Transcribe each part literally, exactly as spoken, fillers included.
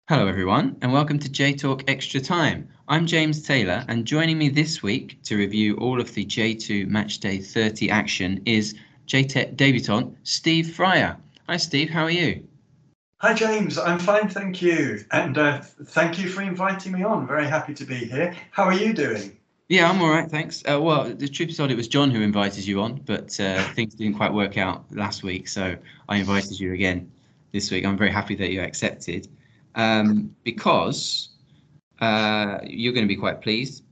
Hello, everyone, and welcome to J Talk Extra Time. I'm James Taylor, and joining me this week to review all of the J two Matchday thirty action is J Tech debutant Steve Fryer. Hi, Steve, how are you? Hi, James. I'm fine, thank you. And uh, thank you for inviting me on. Very happy to be here. How are you doing? Yeah, I'm all right, thanks. Uh, well, the truth is told, it was John who invited you on, but uh, things didn't quite work out last week, so I invited you again this week. I'm very happy that you accepted um, because uh, you're going to be quite pleased.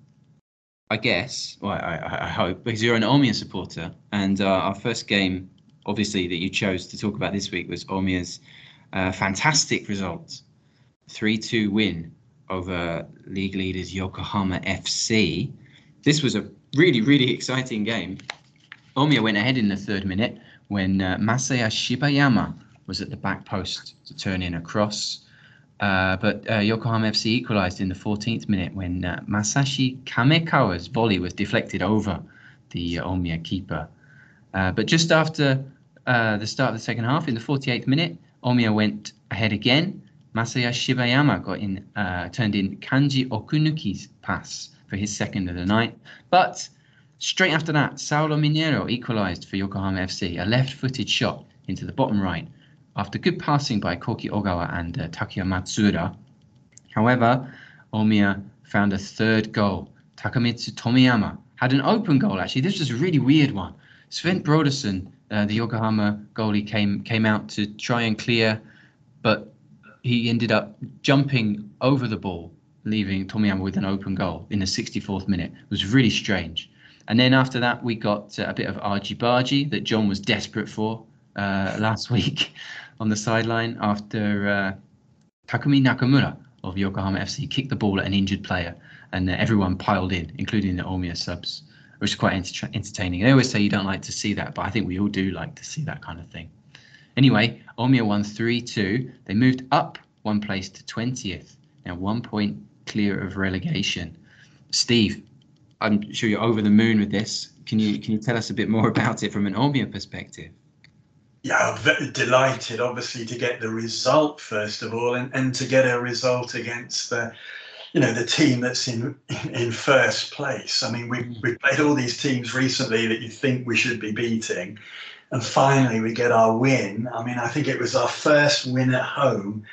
I guess, well, I, I hope, because you're an Omia supporter, and uh, our first game, obviously, that you chose to talk about this week was Omia's uh, fantastic result, three two win over league leaders Yokohama F C. This was a really, really exciting game. Omiya went ahead in the third minute when uh, Masaya Shibayama was at the back post to turn in a cross. Uh, but uh, Yokohama F C equalised in the fourteenth minute when uh, Masashi Kamekawa's volley was deflected over the uh, Omiya keeper. Uh, but just after uh, the start of the second half, in the forty-eighth minute, Omiya went ahead again. Masaya Shibayama got in, uh, turned in Kanji Okunuki's pass for his second of the night. But straight after that, Saulo Mineiro equalised for Yokohama F C, a left-footed shot into the bottom right after good passing by Koki Ogawa and uh, Takuya Matsuda. However, Omiya found a third goal. Takamitsu Tomiyama had an open goal, actually. This was a really weird one. Sven Brodersen, uh, the Yokohama goalie, came came out to try and clear, but he ended up jumping over the ball, leaving Tomiyama with an open goal in the sixty-fourth minute. It was really strange. And then after that, we got uh, a bit of argy-bargy that John was desperate for uh, last week on the sideline after uh, Takumi Nakamura of Yokohama F C kicked the ball at an injured player, and uh, everyone piled in, including the Omiya subs, which is quite enter- entertaining. They always say you don't like to see that, but I think we all do like to see that kind of thing. Anyway, Omiya won three two. They moved up one place to twentieth, now one point clear of relegation. Steve, I'm sure you're over the moon with this. Can you can you tell us a bit more about it from an Omiya perspective? Yeah, I'm very delighted, obviously, to get the result first of all, and, and to get a result against the, you know, the team that's in in first place. I mean, we Mm. we played all these teams recently that you think we should be beating, and finally we get our win. I mean, I think it was our first win at home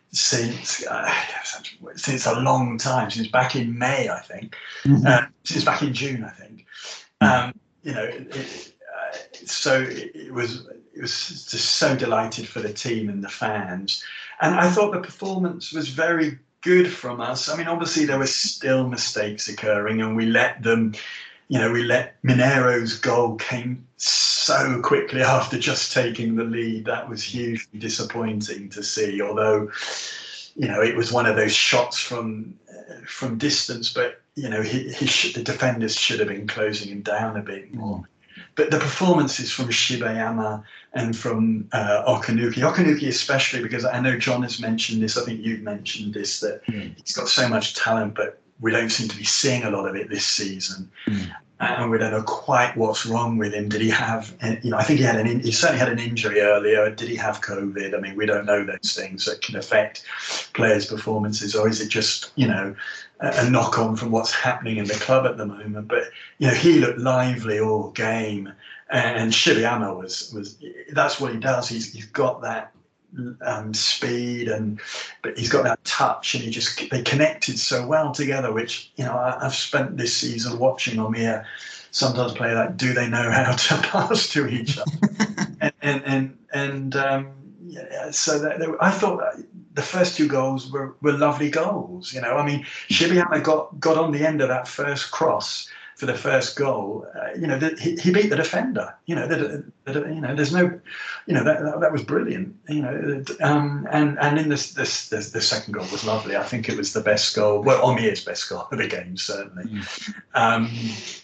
since uh, since a long time, since back in May, I think, uh, since back in June, I think. Mm. Um, you know, it, it, uh, so it, it was it was just so delighted for the team and the fans, and I thought the performance was very good from us. I mean, obviously there were still mistakes occurring, and we let them. You know, we let Mineiro's goal came so quickly after just taking the lead. That was hugely disappointing to see. Although, you know, it was one of those shots from uh, from distance, but you know, he, he should, the defenders should have been closing him down a bit more. Mm. But the performances from Shibayama and from uh, Okanuki, Okanuki especially, because I know John has mentioned this, I think you've mentioned this, that Mm. he's got so much talent, but we don't seem to be seeing a lot of it this season. Mm. And we don't know quite what's wrong with him. Did he have, you know, I think he had an, he certainly had an injury earlier. Did he have COVID? I mean, we don't know those things that can affect players' performances, or is it just, you know, a knock on from what's happening in the club at the moment? But, you know, he looked lively all game. And Shibayama was, was that's what he does. He's, he's got that um, speed, and but he's got that touch, and he just they connected so well together. Which, you know, I, I've spent this season watching Omiya sometimes play like, do they know how to pass to each other? and and and, and um, yeah, so that, that, I thought that the first two goals were, were lovely goals. You know, I mean, Shibayama got got on the end of that first cross for the first goal. Uh, you know, the, he, he beat the defender. You know, the, the, you know, there's no, you know, that, that, that was brilliant. You know, um, and and in this, this this the second goal was lovely. I think it was the best goal. Well, Omiya's best goal of the game, certainly. Mm. Um,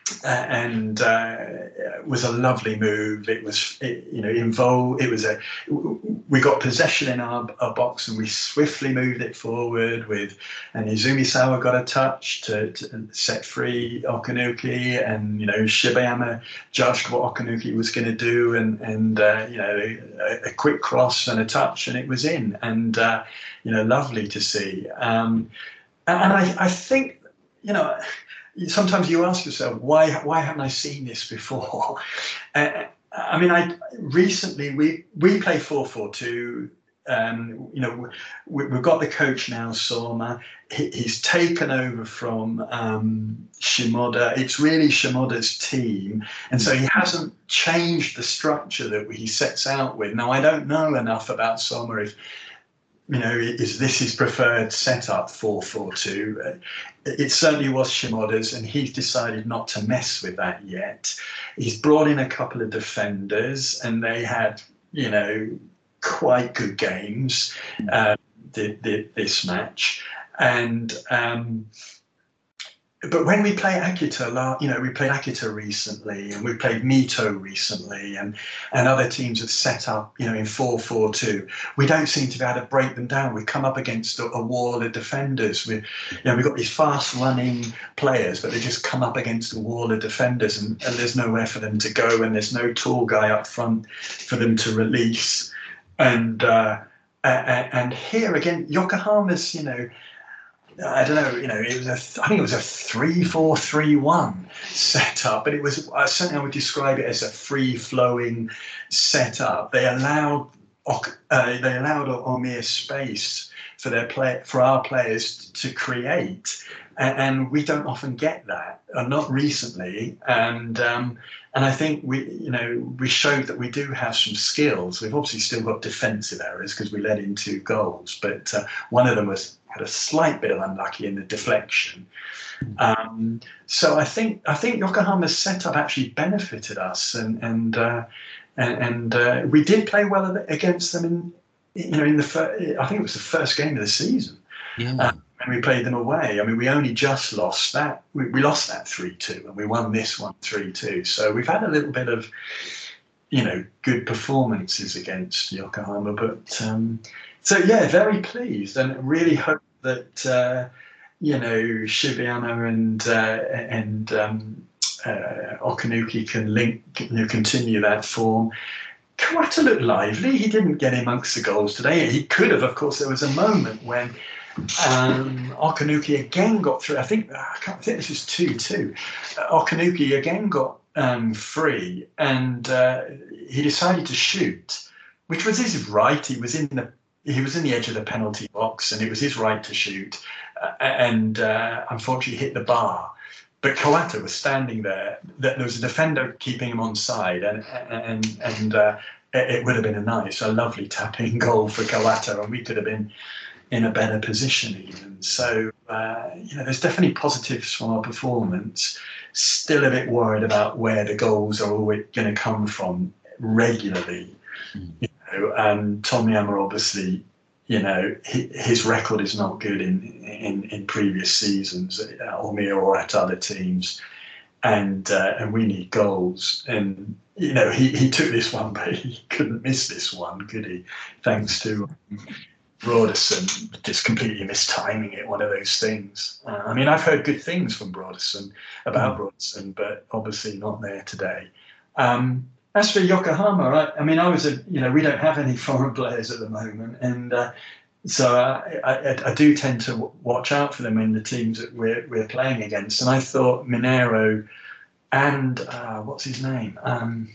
Uh, and uh, it was a lovely move. It was, it, you know, involved. It was a. We got possession in our, our box, and we swiftly moved it forward. With, and Izumi Sawa got a touch to, to set free Okanuki, and you know Shibayama judged what Okanuki was going to do, and and uh, you know a, a quick cross and a touch, and it was in, and uh, you know lovely to see. Um, and, and I I think you know. Sometimes you ask yourself, why why haven't I seen this before? Uh, I mean, I recently we we play four four two. Um, you know, we, we've got the coach now, Soma. He, he's taken over from um, Shimoda. It's really Shimoda's team, and so he hasn't changed the structure that he sets out with. Now, I don't know enough about Soma if. You know, is this his preferred setup, four four two? It certainly was Shimoda's, and he's decided not to mess with that yet. He's brought in a couple of defenders, and they had, you know, quite good games uh, the, the, this match. And um, but when we play Akita, you know, we played Akita recently, and we played Mito recently, and and other teams have set up, you know, in four four two. We don't seem to be able to break them down. We come up against a, a wall of defenders. We, you know, we've got these fast-running players, but they just come up against a wall of defenders, and, and there's nowhere for them to go, and there's no tall guy up front for them to release. And uh, and here again, Yokohama's, you know. I don't know, you know, it was a, I think it was a three four three one setup, but it was, uh, certainly I would describe it as a free-flowing setup. They allowed, uh, they allowed Omiya space for their play, for our players to create, and, and we don't often get that, or not recently, and um, and I think we, you know, we showed that we do have some skills. We've obviously still got defensive errors because we let in two goals, but uh, one of them was had a slight bit of unlucky in the deflection. Um, so I think I think Yokohama's setup actually benefited us, and and uh, and, and uh, we did play well against them in, you know, in the fir- I think it was the first game of the season. Yeah. Uh, and we played them away. I mean, we only just lost that. We, we lost that three two, and we won this one three two. So we've had a little bit of, you know, good performances against Yokohama. But um, so yeah, very pleased, and really hope that uh, you know Shibayama and uh, and um, uh, Okanuki can link, you know, continue that form. Kawata looked lively. He didn't get amongst the goals today. He could have, of course. There was a moment when um, Okanuki again got through. I think I can't think this was two two. Uh, Okanuki again got um, free, and uh, he decided to shoot, which was his right. He was in the he was in the edge of the penalty box, and it was his right to shoot, uh, and uh, unfortunately hit the bar. But Kawata was standing there. There was a defender keeping him on side, and and and uh, it would have been a nice, a lovely tapping goal for Kawata, and we could have been in a better position even. So uh, you know, there's definitely positives from our performance. Still a bit worried about where the goals are always going to come from regularly. Mm. You know, and Tomiyama obviously, you know, he, his record is not good in in, in previous seasons at Omiya or at other teams, and uh, and we need goals. And you know, he, he took this one, but he couldn't miss this one, could he? Thanks to Broderson just completely mistiming it. One of those things. Uh, I mean, I've heard good things from Broderson about mm. Broderson, but obviously not there today. Um, As for Yokohama, I, I mean, I was a, you know, we don't have any foreign players at the moment, and uh, so I, I, I do tend to w- watch out for them in the teams that we're we're playing against. And I thought Mineiro and uh, what's his name, um,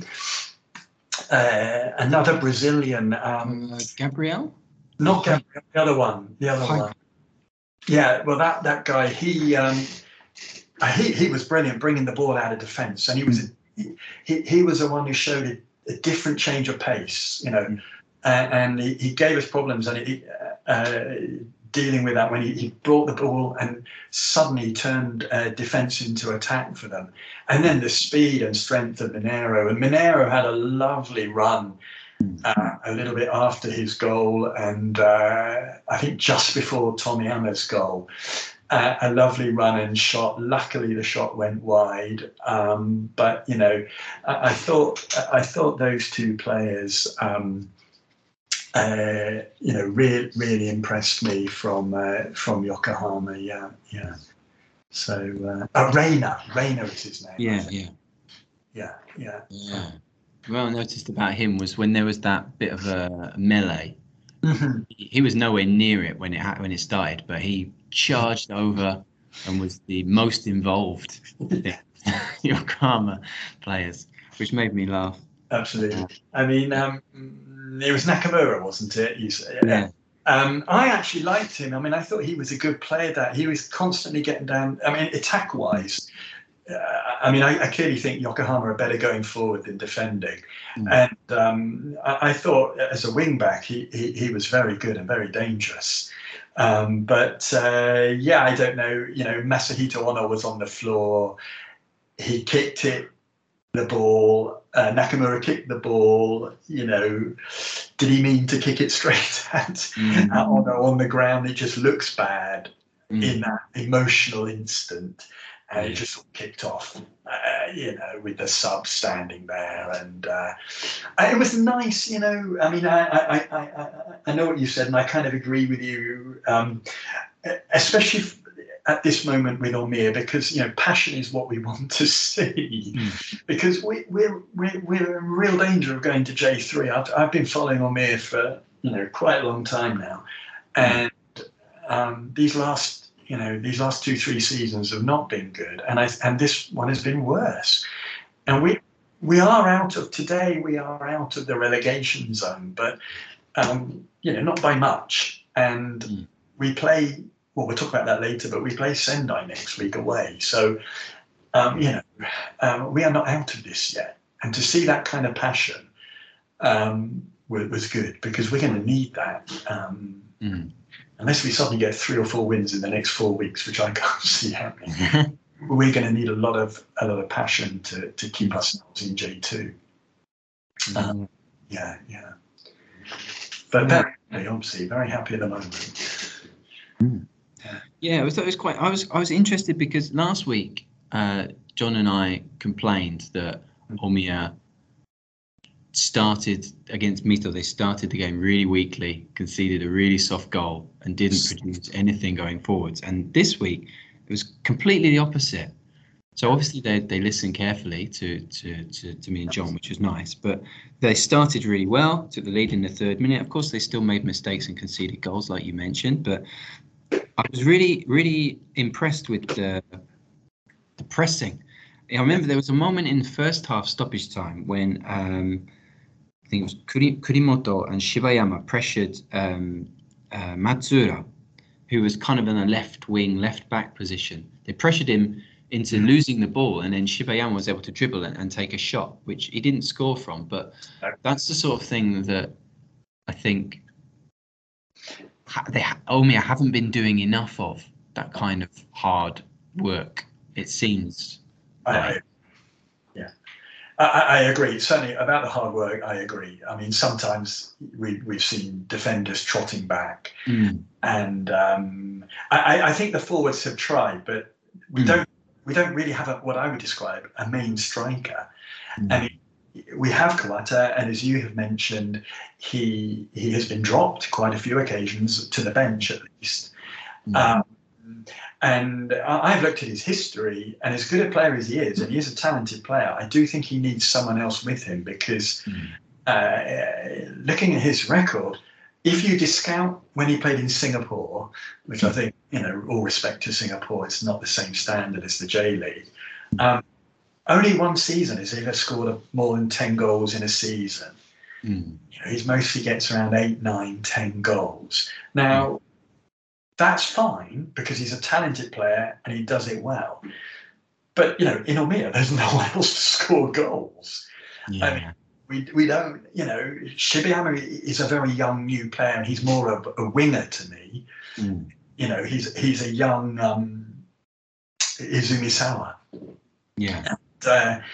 uh, another Brazilian, um, uh, Gabriel, not Gabriel, the other one, the other Hi. one. Yeah, well, that that guy, he um, he he was brilliant, bringing the ball out of defence, and he was. He, he was the one who showed a, a different change of pace, you know, mm. uh, and he, he gave us problems and he, uh, dealing with that when he, he brought the ball and suddenly turned uh, defence into attack for them. And then the speed and strength of Mineiro. And Mineiro had a lovely run uh, a little bit after his goal, and uh, I think just before Tomiyama's goal. a, a lovely run and shot. Luckily, the shot went wide. Um, but you know, I, I thought I thought those two players, um, uh, you know, really really impressed me from uh, from Yokohama. Yeah, yeah. So uh, uh, Reina, Reina is his name. Yeah, yeah, yeah, yeah. yeah. Well, I noticed about him was when there was that bit of a melee. Mm-hmm. He, he was nowhere near it when it ha- when it started, but he charged over and was the most involved Yokohama players, which made me laugh. Absolutely. I mean, um, it was Nakamura, wasn't it? You say, Yeah. Um, I actually liked him. I mean, I thought he was a good player. That he was constantly getting down. I mean, attack-wise, uh, I mean, I, I clearly think Yokohama are better going forward than defending. Mm. And um, I, I thought, as a wing-back, he, he he was very good and very dangerous. Um, but uh, yeah, I don't know. You know, Masahito Ono was on the floor. He kicked it. The ball, uh, Nakamura kicked the ball. You know, did he mean to kick it straight at mm. uh, on, on the ground? It just looks bad mm. in that emotional instant, and yeah. it just kicked off. Uh, you know, with the sub standing there, and uh, it was nice. You know, I mean, I I, I I I know what you said, and I kind of agree with you, um, especially. If, at this moment with Omiya, because you know passion is what we want to see. Mm. Because we, we're we're we're in real danger of going to J three. I've I've been following Omiya for you know quite a long time now, and um, these last you know these last two three seasons have not been good, and I and this one has been worse. And we we are out of today. We are out of the relegation zone, but um, you know not by much. And mm. we play. Well, we'll talk about that later, but we play Sendai next week away. So, um, you know, um, we are not out of this yet. And to see that kind of passion um, was, was good, because we're going to need that. Um, mm. Unless we suddenly get three or four wins in the next four weeks, which I can't see happening, we're going to need a lot of a lot of passion to, to keep ourselves in J two. Mm. Um, yeah, yeah. But very happy, obviously, very happy at the moment. Mm. Yeah, it was, it was quite. I was I was interested because last week uh, John and I complained that Omiya started against Mito. They started the game really weakly, conceded a really soft goal, and didn't produce anything going forwards. And this week it was completely the opposite. So obviously they they listened carefully to to to, to me and John, which was nice. But they started really well, took the lead in the third minute. Of course, they still made mistakes and conceded goals, like you mentioned, but. I was really, really impressed with the, the pressing. I remember there was a moment in the first half stoppage time when um, I think it was Kuri, Kurimoto and Shibayama pressured um, uh, Matsura, who was kind of in a left wing, left back position. They pressured him into losing the ball, and then Shibayama was able to dribble and, and take a shot, which he didn't score from. But that's the sort of thing that I think they Omiya haven't been doing enough of, that kind of hard work, it seems like. I, yeah, I, I agree. Certainly about the hard work, I agree. I mean, sometimes we, we've seen defenders trotting back, mm. and um, I, I think the forwards have tried, but we mm. don't we don't really have a, what I would describe a main striker. Mm. I mean, we have Kawata, and as you have mentioned, he he has been dropped quite a few occasions to the bench at least. Mm. Um, and I've looked at his history, and as good a player as he is, and he is a talented player, I do think he needs someone else with him, because mm. uh, looking at his record, if you discount when he played in Singapore, which I think, you know, all respect to Singapore, it's not the same standard as the J League. Um, Only one season has he ever scored more than ten goals in a season. Mm. You know, he mostly gets around eight, nine, ten goals. Now, mm. that's fine because he's a talented player and he does it well. But, you know, in Omiya, there's no one else to score goals. Yeah. I mean, we we don't, you know, Shibayama is a very young new player, and he's more of a winger to me. Mm. You know, he's he's a young um, Izumisawa. Yeah. Uh,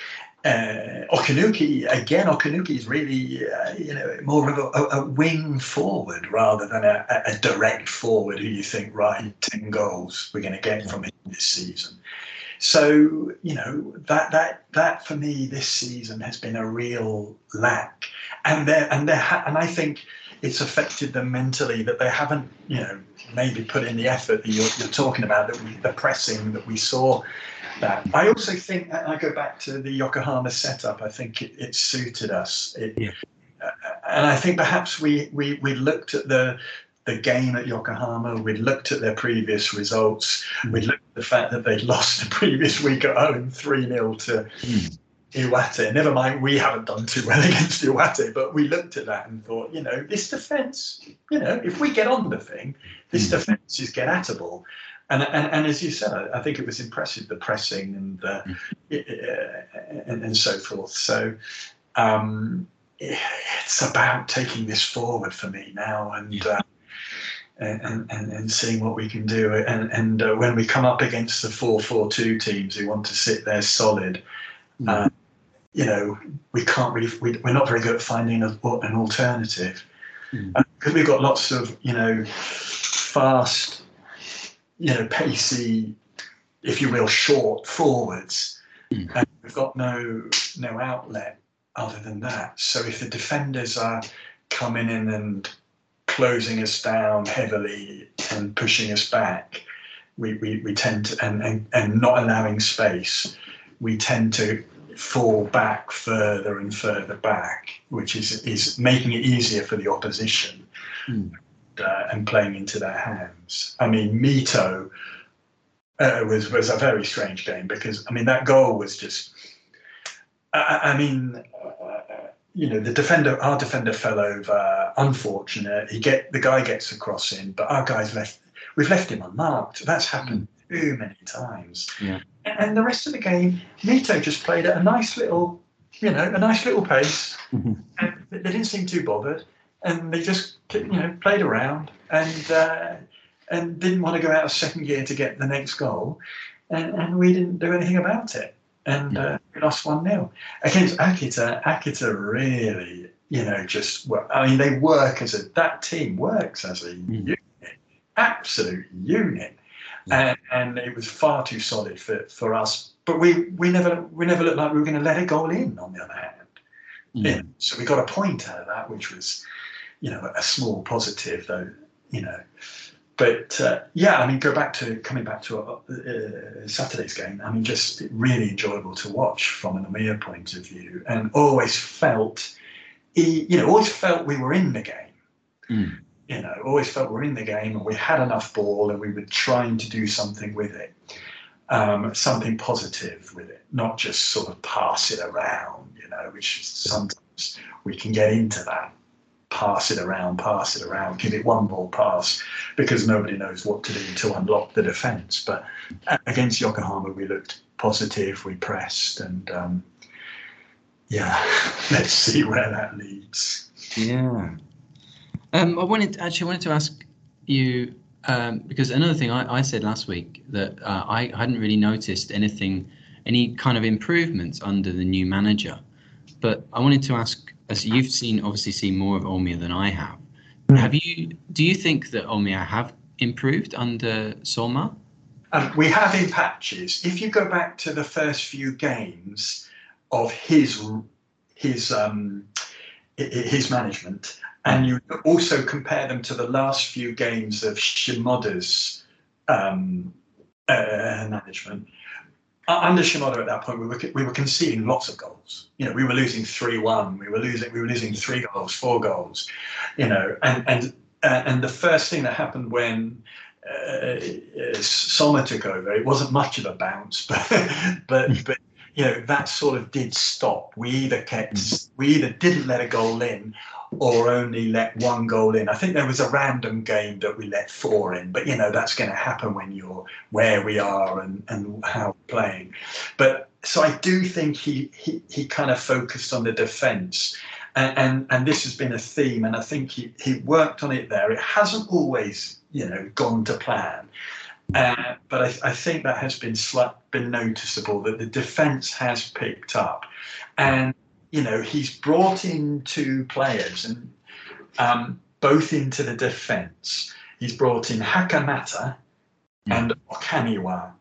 Uh, Okanuki, again, Okanuki is really, uh, you know, more of a, a wing forward rather than a, a direct forward who you think, right, ten goals we're going to get from him this season. So, you know, that that that for me this season has been a real lack, and there and there ha- and I think it's affected them mentally that they haven't, you know, maybe put in the effort that you're, you're talking about, that we, the pressing that we saw. That I also think, and I go back to the Yokohama setup, I think it, it suited us. It, Yeah. uh, and I think perhaps we, we we looked at the the game at Yokohama, we'd looked at their previous results, mm. we'd looked at the fact that they'd lost the previous week at home three nil to mm. Iwate. Never mind, we haven't done too well against Iwate, but we looked at that and thought, you know, this defence, you know, if we get on the thing, this mm. defence is get-attable. And, and and as you said, I, I think it was impressive, the pressing and uh, mm. and, and so forth. So um, it's about taking this forward for me now, and yeah. uh, and, and and seeing what we can do. And and uh, when we come up against the four four two teams who want to sit there solid, mm. uh, you know, we can't really. We, we're not very good at finding a, an alternative mm. uh, because we've got lots of, you know, fast, you know, pacey, if you will, short forwards, mm. and we've got no no outlet other than that. So if the defenders are coming in and closing us down heavily and pushing us back, we we, we tend to, and, and and not allowing space, we tend to fall back further and further back, which is is making it easier for the opposition. Mm. Uh, and playing into their hands. I mean, Mito uh, was was a very strange game because, I mean, that goal was just. I, I mean, uh, you know, the defender, our defender fell over. Unfortunate. He get the guy gets a cross in, but our guys left. We've left him unmarked. That's happened mm. too many times. Yeah. And, and the rest of the game, Mito just played at a nice little, you know, a nice little pace, mm-hmm. and they didn't seem too bothered. And they just, you know, played around and uh, and didn't want to go out of second gear to get the next goal, and, and we didn't do anything about it, and uh, we lost one nil against Akita. Akita really, you know, just well, I mean, they work as a that team works as a mm. unit, absolute unit, yeah. and and it was far too solid for, for us. But we we never we never looked like we were going to let a goal in. On the other hand, mm. yeah. So we got a point out of that, which was, you know, a small positive, though, you know. But uh, yeah, I mean, go back to coming back to uh, Saturday's game. I mean, just really enjoyable to watch from an Omiya point of view, and always felt, you know, always felt we were in the game. Mm. You know, always felt we were in the game, and we had enough ball, and we were trying to do something with it, um, something positive with it, not just sort of pass it around. You know, which sometimes we can get into that. Pass it around, pass it around, give it one ball pass because nobody knows what to do to unlock the defence. But against Yokohama, we looked positive, we pressed, and um, yeah, let's see where that leads. Yeah. Um, I wanted actually wanted to ask you um, because another thing I, I said last week that uh, I hadn't really noticed anything, any kind of improvements under the new manager, but I wanted to ask. As you've seen, obviously seen more of Omiya than I have. Mm. Have you? Do you think that Omiya have improved under Solma? Um, we have in patches. If you go back to the first few games of his his um, his management, and you also compare them to the last few games of Shimoda's um, uh, management. Under Shimoda at that point, we were we were conceding lots of goals. You know, we were losing three one. We were losing we were losing three goals, four goals. You know, and and uh, and the first thing that happened when uh, Solma took over, it wasn't much of a bounce, but but but you know that sort of did stop. We either kept we either didn't let a goal in, or only let one goal in. I think there was a random game that we let four in, but you know that's going to happen when you're where we are and, and how we're playing. But so I do think he he, he kind of focused on the defence, and, and and this has been a theme, and I think he, he worked on it there. It hasn't always, you know, gone to plan, Uh, but I, I think that has been slight, been noticeable, that the defence has picked up, and you know he's brought in two players, and um, both into the defence. He's brought in Hakamata and Okaniwa,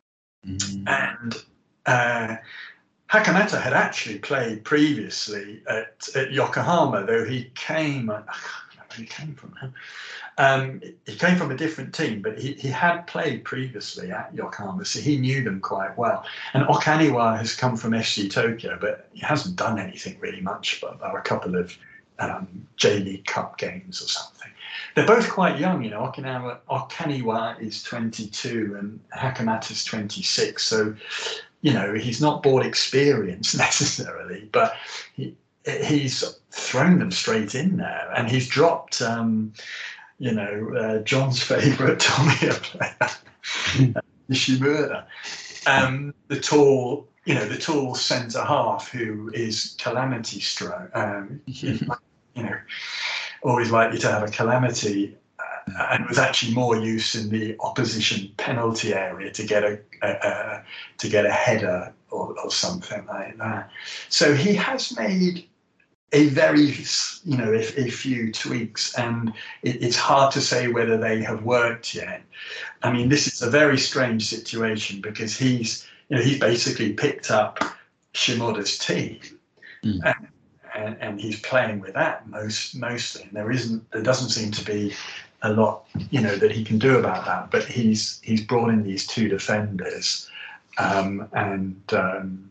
Mm. and uh, Hakamata had actually played previously at, at Yokohama, though he came. I can't remember where he came from now. Um, he came from a different team, but he, he had played previously at Yokohama, so he knew them quite well. And Okaniwa has come from F C Tokyo, but he hasn't done anything really much, but there are a couple of um, J League Cup games or something. They're both quite young, you know. Okinawa, Okaniwa is twenty-two and Hakamata is twenty-six, so you know he's not bought experience necessarily, but he, he's thrown them straight in there, and he's dropped. Um, You know, uh, John's favourite Tomiya player, Nishimura, um, the tall, you know, the tall centre half who is calamity stroke, um, you know, always likely to have a calamity, uh, and was actually more use in the opposition penalty area to get a, a, a to get a header or, or something like that. So he has made a very, you know, a, a few tweaks, and it, it's hard to say whether they have worked yet. I mean, this is a very strange situation because he's, you know, he's basically picked up Shimoda's team, Mm. and, and, and he's playing with that most mostly. And there isn't, there doesn't seem to be a lot, you know, that he can do about that. But he's he's brought in these two defenders, um, and. Um,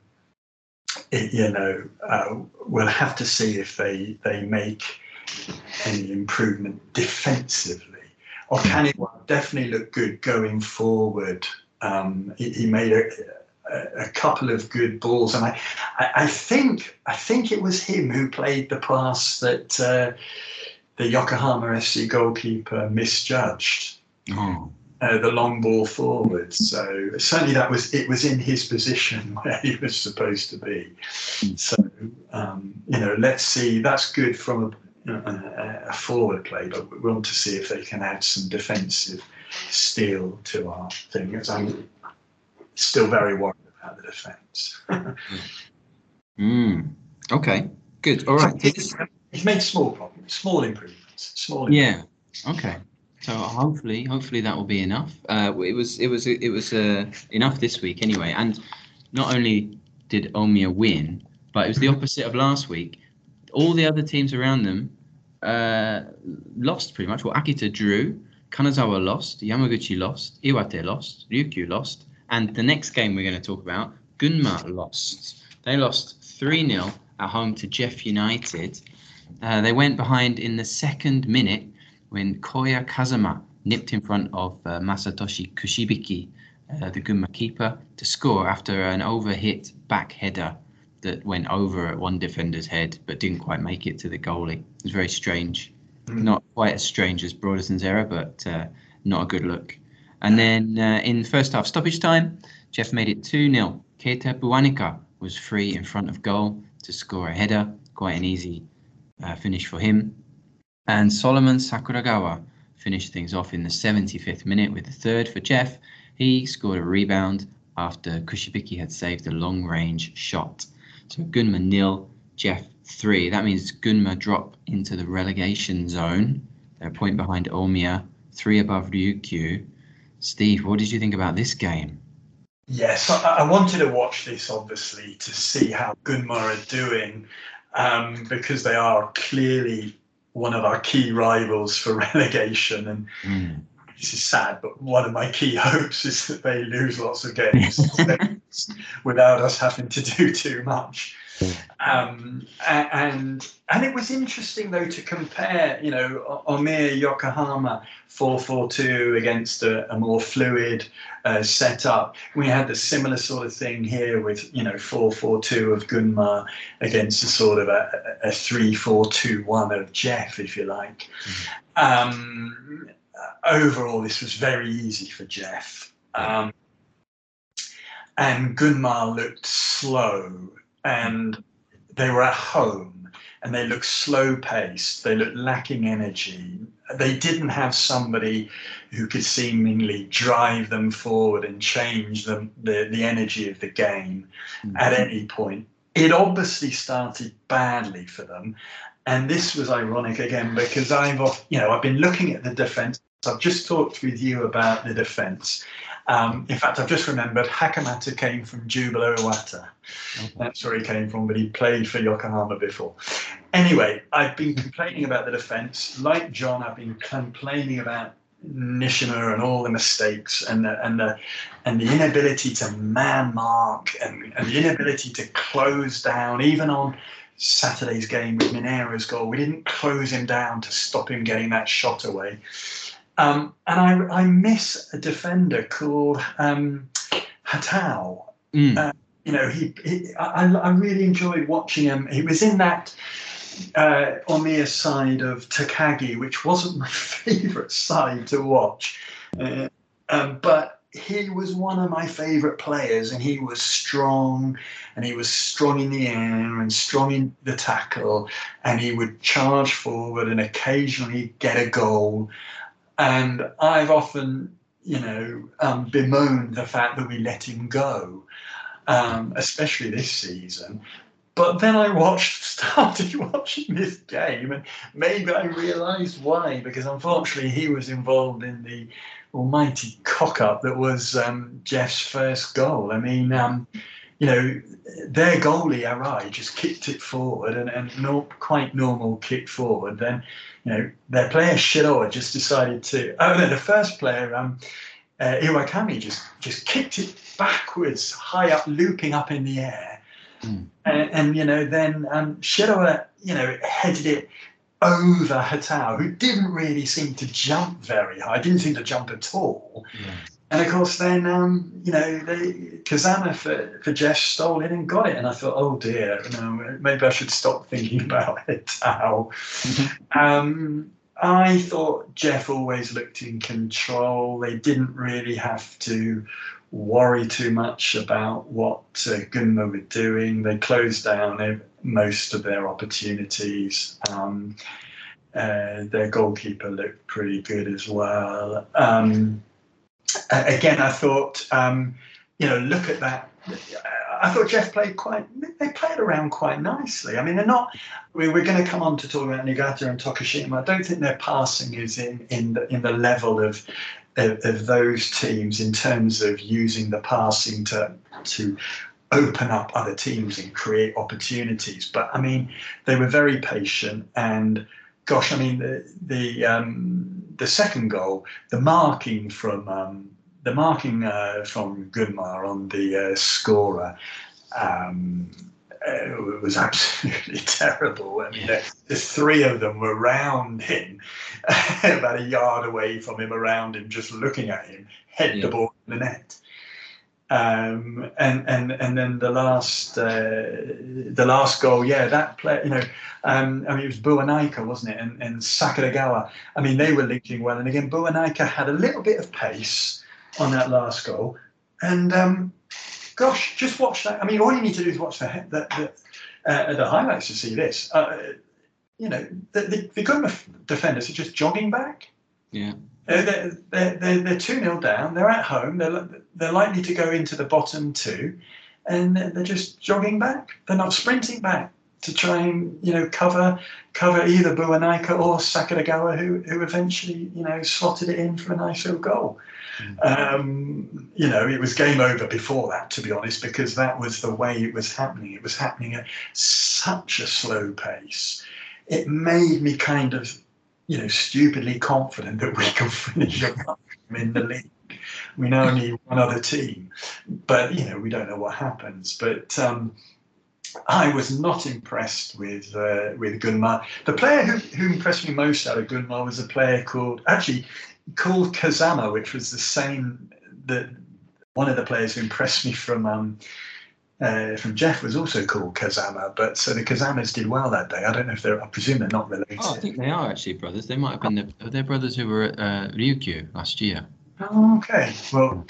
It, you know, uh, we'll have to see if they they make any improvement defensively. Okaniwa definitely looked good going forward. Um, he, he made a, a, a couple of good balls, and I, I, I think I think it was him who played the pass that uh, the Yokohama F C goalkeeper misjudged. Oh. Uh, the long ball forward. So certainly that was it was in his position where he was supposed to be. So um, you know, let's see. That's good from a, a, a forward play, but we want to see if they can add some defensive steel to our thing. Because I'm still very worried about the defence. mm. Okay. Good. All right. He's, he's made small problems, small improvements, small. Improvements. Yeah. Okay. So hopefully, hopefully that will be enough. Uh, it was, it was, it was uh, enough this week anyway. And not only did Omiya win, but it was the opposite of last week. All the other teams around them uh, lost pretty much. Well, Akita drew, Kanazawa lost, Yamaguchi lost, Iwate lost, Ryukyu lost, and the next game we're going to talk about, Gunma lost. They lost three nil at home to Jeff United. Uh, they went behind in the second minute when Koya Kazama nipped in front of uh, Masatoshi Kushibiki, uh, the Gunma keeper, to score after an overhit back header that went over at one defender's head but didn't quite make it to the goalie. It was very strange. Mm. Not quite as strange as Broderson's error, but uh, not a good look. And then uh, in the first half stoppage time, Jeff made it two nil. Keita Buanika was free in front of goal to score a header. Quite an easy uh, finish for him. And Solomon Sakuragawa finished things off in the seventy-fifth minute with the third for Jeff. He scored a rebound after Kushibiki had saved a long-range shot. So Gunma nil, Jeff three. That means Gunma drop into the relegation zone. They're a point behind Omiya, three above Ryukyu. Steve, what did you think about this game? Yes, I, I wanted to watch this, obviously, to see how Gunma are doing, um, because they are clearly one of our key rivals for relegation, and mm. this is sad, but one of my key hopes is that they lose lots of games without us having to do too much. Um, and and it was interesting though to compare, you know, Omiya Yokohama four four two against a, a more fluid uh, setup. We had the similar sort of thing here with, you know, four four two of Gunma against a sort of a, a three four two one of Jeff, if you like. Mm-hmm. Um, overall, this was very easy for Jeff. Um, and Gunma looked slow, and they were at home, and they looked slow paced. They looked lacking energy. They didn't have somebody who could seemingly drive them forward and change them, the, the energy of the game mm-hmm. at any point. It obviously started badly for them. And this was ironic again, because I've, you know, I've been looking at the defence. I've just talked with you about the defence. Um, in fact, I've just remembered Hakamata came from Jubilo Iwata. Okay. That's where he came from, but he played for Yokohama before. Anyway, I've been complaining about the defence. Like John, I've been complaining about Nishima and all the mistakes and the, and the, and the inability to man mark and, and the inability to close down, even on Saturday's game with Mineira's goal. We didn't close him down to stop him getting that shot away. Um, and I, I miss a defender called um, Hatau. Mm. Uh, you know, he, he I, I really enjoyed watching him. He was in that uh, on the side of Takagi, which wasn't my favourite side to watch. Uh, um, but he was one of my favourite players, and he was strong, and he was strong in the air and strong in the tackle, and he would charge forward and occasionally get a goal. And I've often, you know, um, bemoaned the fact that we let him go, um, especially this season. But then I watched, started watching this game, and maybe I realised why, because unfortunately he was involved in the almighty cock-up that was um, Jeff's first goal. I mean, um, you know, their goalie, Arai, just kicked it forward, and, and not quite normal kick forward. Then, you know, their player Shiroa just decided to. Oh no, the first player, um, uh, Iwakami, just just kicked it backwards, high up, looping up in the air, mm. and, and you know, then um, Shiroa, you know, headed it over Hatau, who didn't really seem to jump very high, didn't seem to jump at all. Yeah. And of course, then, um, you know, they, Kazama for, for Jeff stole it and got it. And I thought, oh dear, you know, maybe I should stop thinking about Hatau. Mm-hmm. um, I thought Jeff always looked in control. They didn't really have to worry too much about what uh, Gunma were doing. They closed down most of their opportunities. Um, uh, their goalkeeper looked pretty good as well. Um, again, I thought, um, you know, look at that. I thought Jeff played quite, they played around quite nicely. I mean, they're not, we, we're going to come on to talk about Niigata and Tokushima. I don't think their passing is in, in, the, in the level of, of, of those teams in terms of using the passing to, to open up other teams and create opportunities. But I mean, they were very patient, and gosh, I mean, the, the, um, the second goal, the marking from, um, The marking uh, from Gunma on the uh, scorer um, uh, was absolutely terrible. I mean, yeah. the, the three of them were around him, about a yard away from him, around him, just looking at him, head yeah. the ball in the net. Um, and and and then the last uh, the last goal, yeah, that play, you know, um, I mean, it was Buanaika, wasn't it? And and Sakuragawa. I mean, they were linking well, and again, Buanaika had a little bit of pace on that last goal, and um, gosh, just watch that. I mean, all you need to do is watch the the, the, uh, the highlights to see this. Uh, you know, the, the, the Gunma defenders are just jogging back. Yeah, uh, they're they're they're, they're two nil down. They're at home. They're they're likely to go into the bottom two, and they're just jogging back. They're not sprinting back to try and, you know, cover cover either Buanaika or Sakuragawa, who who eventually, you know, slotted it in for a nice little goal. Um, you know, it was game over before that, to be honest, because that was the way it was happening. It was happening at such a slow pace. It made me kind of, you know, stupidly confident that we can finish in the league. We now need one other team, but, you know, we don't know what happens. But um, I was not impressed with uh, with Gunma. The player who, who impressed me most out of Gunma was a player called, actually, called Kazama, which was the same, that one of the players who impressed me from um, uh, from Jeff was also called Kazama. But so the Kazamas did well that day. I don't know if they're, I presume they're not related. Oh, I think they are actually brothers. They might have been the, they're brothers who were at uh, Ryukyu last year. Oh, okay. Well, Ko-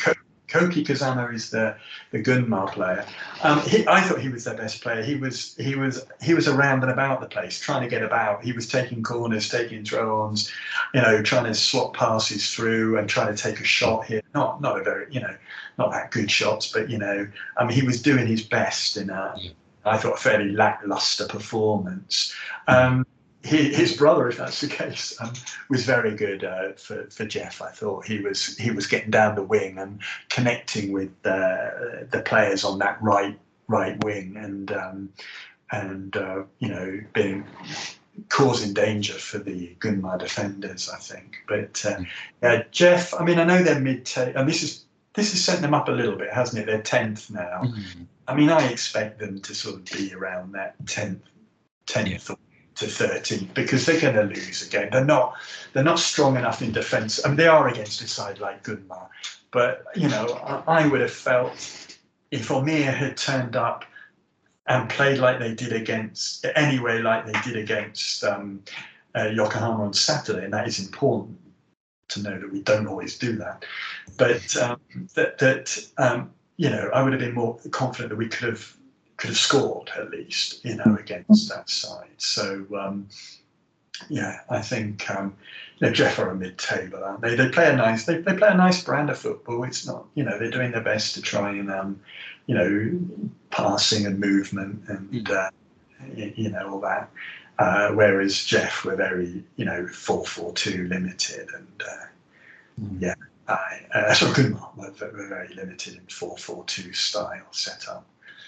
Koki Kazama is the the Gunma player. Um, he, I thought he was their best player. He was he was he was around and about the place, trying to get about. He was taking corners, taking throw-ons, you know, trying to slot passes through and trying to take a shot here. Not not a very you know not that good shots, but you know, I mean, he was doing his best in a yeah. I thought a fairly lackluster performance. Um, He, his brother, if that's the case, um, was very good uh, for for Jeff. I thought he was he was getting down the wing and connecting with uh, the players on that right right wing, and um, and uh, you know being causing danger for the Gunma defenders, I think. But uh, uh, Jeff, I mean, I know they're mid table, and this is this has set them up a little bit, hasn't it? They're tenth now. Mm-hmm. I mean, I expect them to sort of be around that tenth tenth. Yeah. to thirteen, because they're going to lose again. They're not they're not strong enough in defence. I mean, they are against a side like Gunma, but you know, I, I would have felt if Omiya had turned up and played like they did against anyway, like they did against um, uh, Yokohama on Saturday, and that is important to know that we don't always do that. But um, that that um, you know, I would have been more confident that we could have. could have scored at least, you know, against that side. So, um, yeah, I think um, you know, Jeff are a mid-table, aren't they? They play a nice, they, they play a nice brand of football. It's not, you know, they're doing their best to try and, um, you know, passing and movement and uh, you, you know all that. Uh, whereas Jeff were very, you know, four four two limited and uh, mm. yeah, I, uh, so Gunma were very limited in four four two style setup.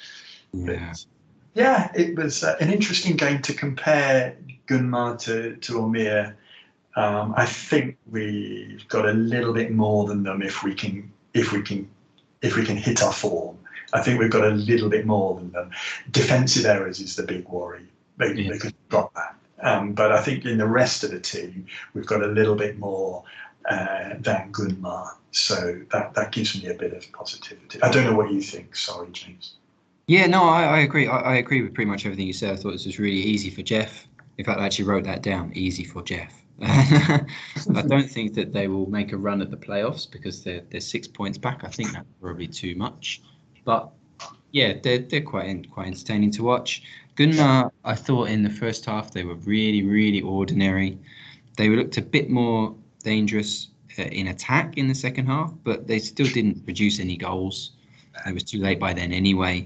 Yeah. But, yeah, it was uh, an interesting game to compare Gunma to, to Omiya. Um, I think we've got a little bit more than them if we can if we can if we can hit our form. I think we've got a little bit more than them. Defensive errors is the big worry. They, yeah. they could have got that. Um, but I think in the rest of the team, we've got a little bit more uh, than Gunma. So that, that gives me a bit of positivity. I don't know what you think. Sorry, James. Yeah, no, I, I agree. I, I agree with pretty much everything you said. I thought this was really easy for Jeff. In fact, I actually wrote that down, easy for Jeff. I don't think that they will make a run at the playoffs because they're, they're six points back. I think that's probably too much. But, yeah, they're, they're quite quite entertaining to watch. Gunma, I thought in the first half they were really, really ordinary. They looked a bit more dangerous uh, in attack in the second half, but they still didn't produce any goals. It was too late by then anyway.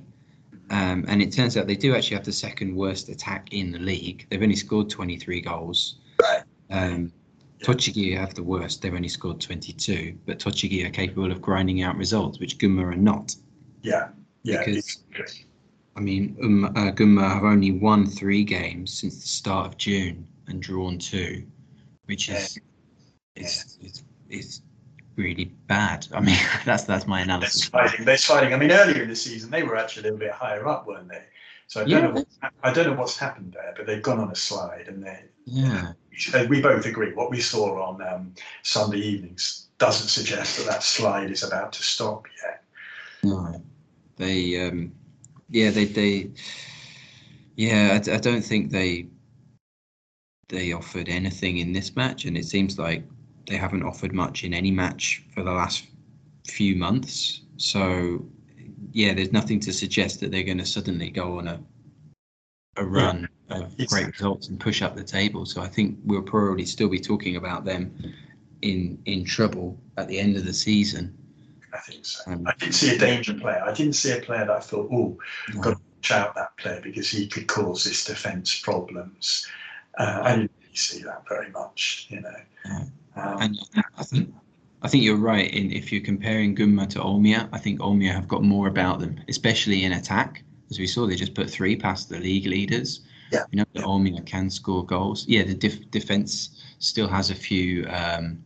Um, and it turns out they do actually have the second worst attack in the league. They've only scored twenty-three goals. Right. Um, Tochigi have the worst. They've only scored twenty-two. But Tochigi are capable of grinding out results, which Gunma are not. Yeah. Yeah. Because, I mean, um, uh, Gunma have only won three games since the start of June and drawn two, which is yeah. it's, it's, it's really bad. I mean, that's that's my analysis. They're fighting. They're fighting. I mean, earlier in the season they were actually a little bit higher up, weren't they? So I don't yeah. know. What, I don't know what's happened there, but they've gone on a slide, and they. Yeah. We both agree. What we saw on um, Sunday evenings doesn't suggest that that slide is about to stop yet. No, they. Um, yeah, they. They. Yeah, I, I don't think they. They offered anything in this match, and it seems like they haven't offered much in any match for the last few months. So, yeah, there's nothing to suggest that they're going to suddenly go on a a run yeah, of exactly. great results and push up the table. So I think we'll probably still be talking about them in in trouble at the end of the season. I think so. Um, I didn't see a danger player. I didn't see a player that I thought, oh, no. got to watch out that player because he could cause this defence problems. Uh, I didn't really see that very much, you know. Yeah. Um, and I think I think you're right. In if you're comparing Gunma to Omiya, I think Omiya have got more about them, especially in attack. As we saw, they just put three past the league leaders. Yeah. You know, yeah. Omiya can score goals. Yeah, the def- defense still has a few um,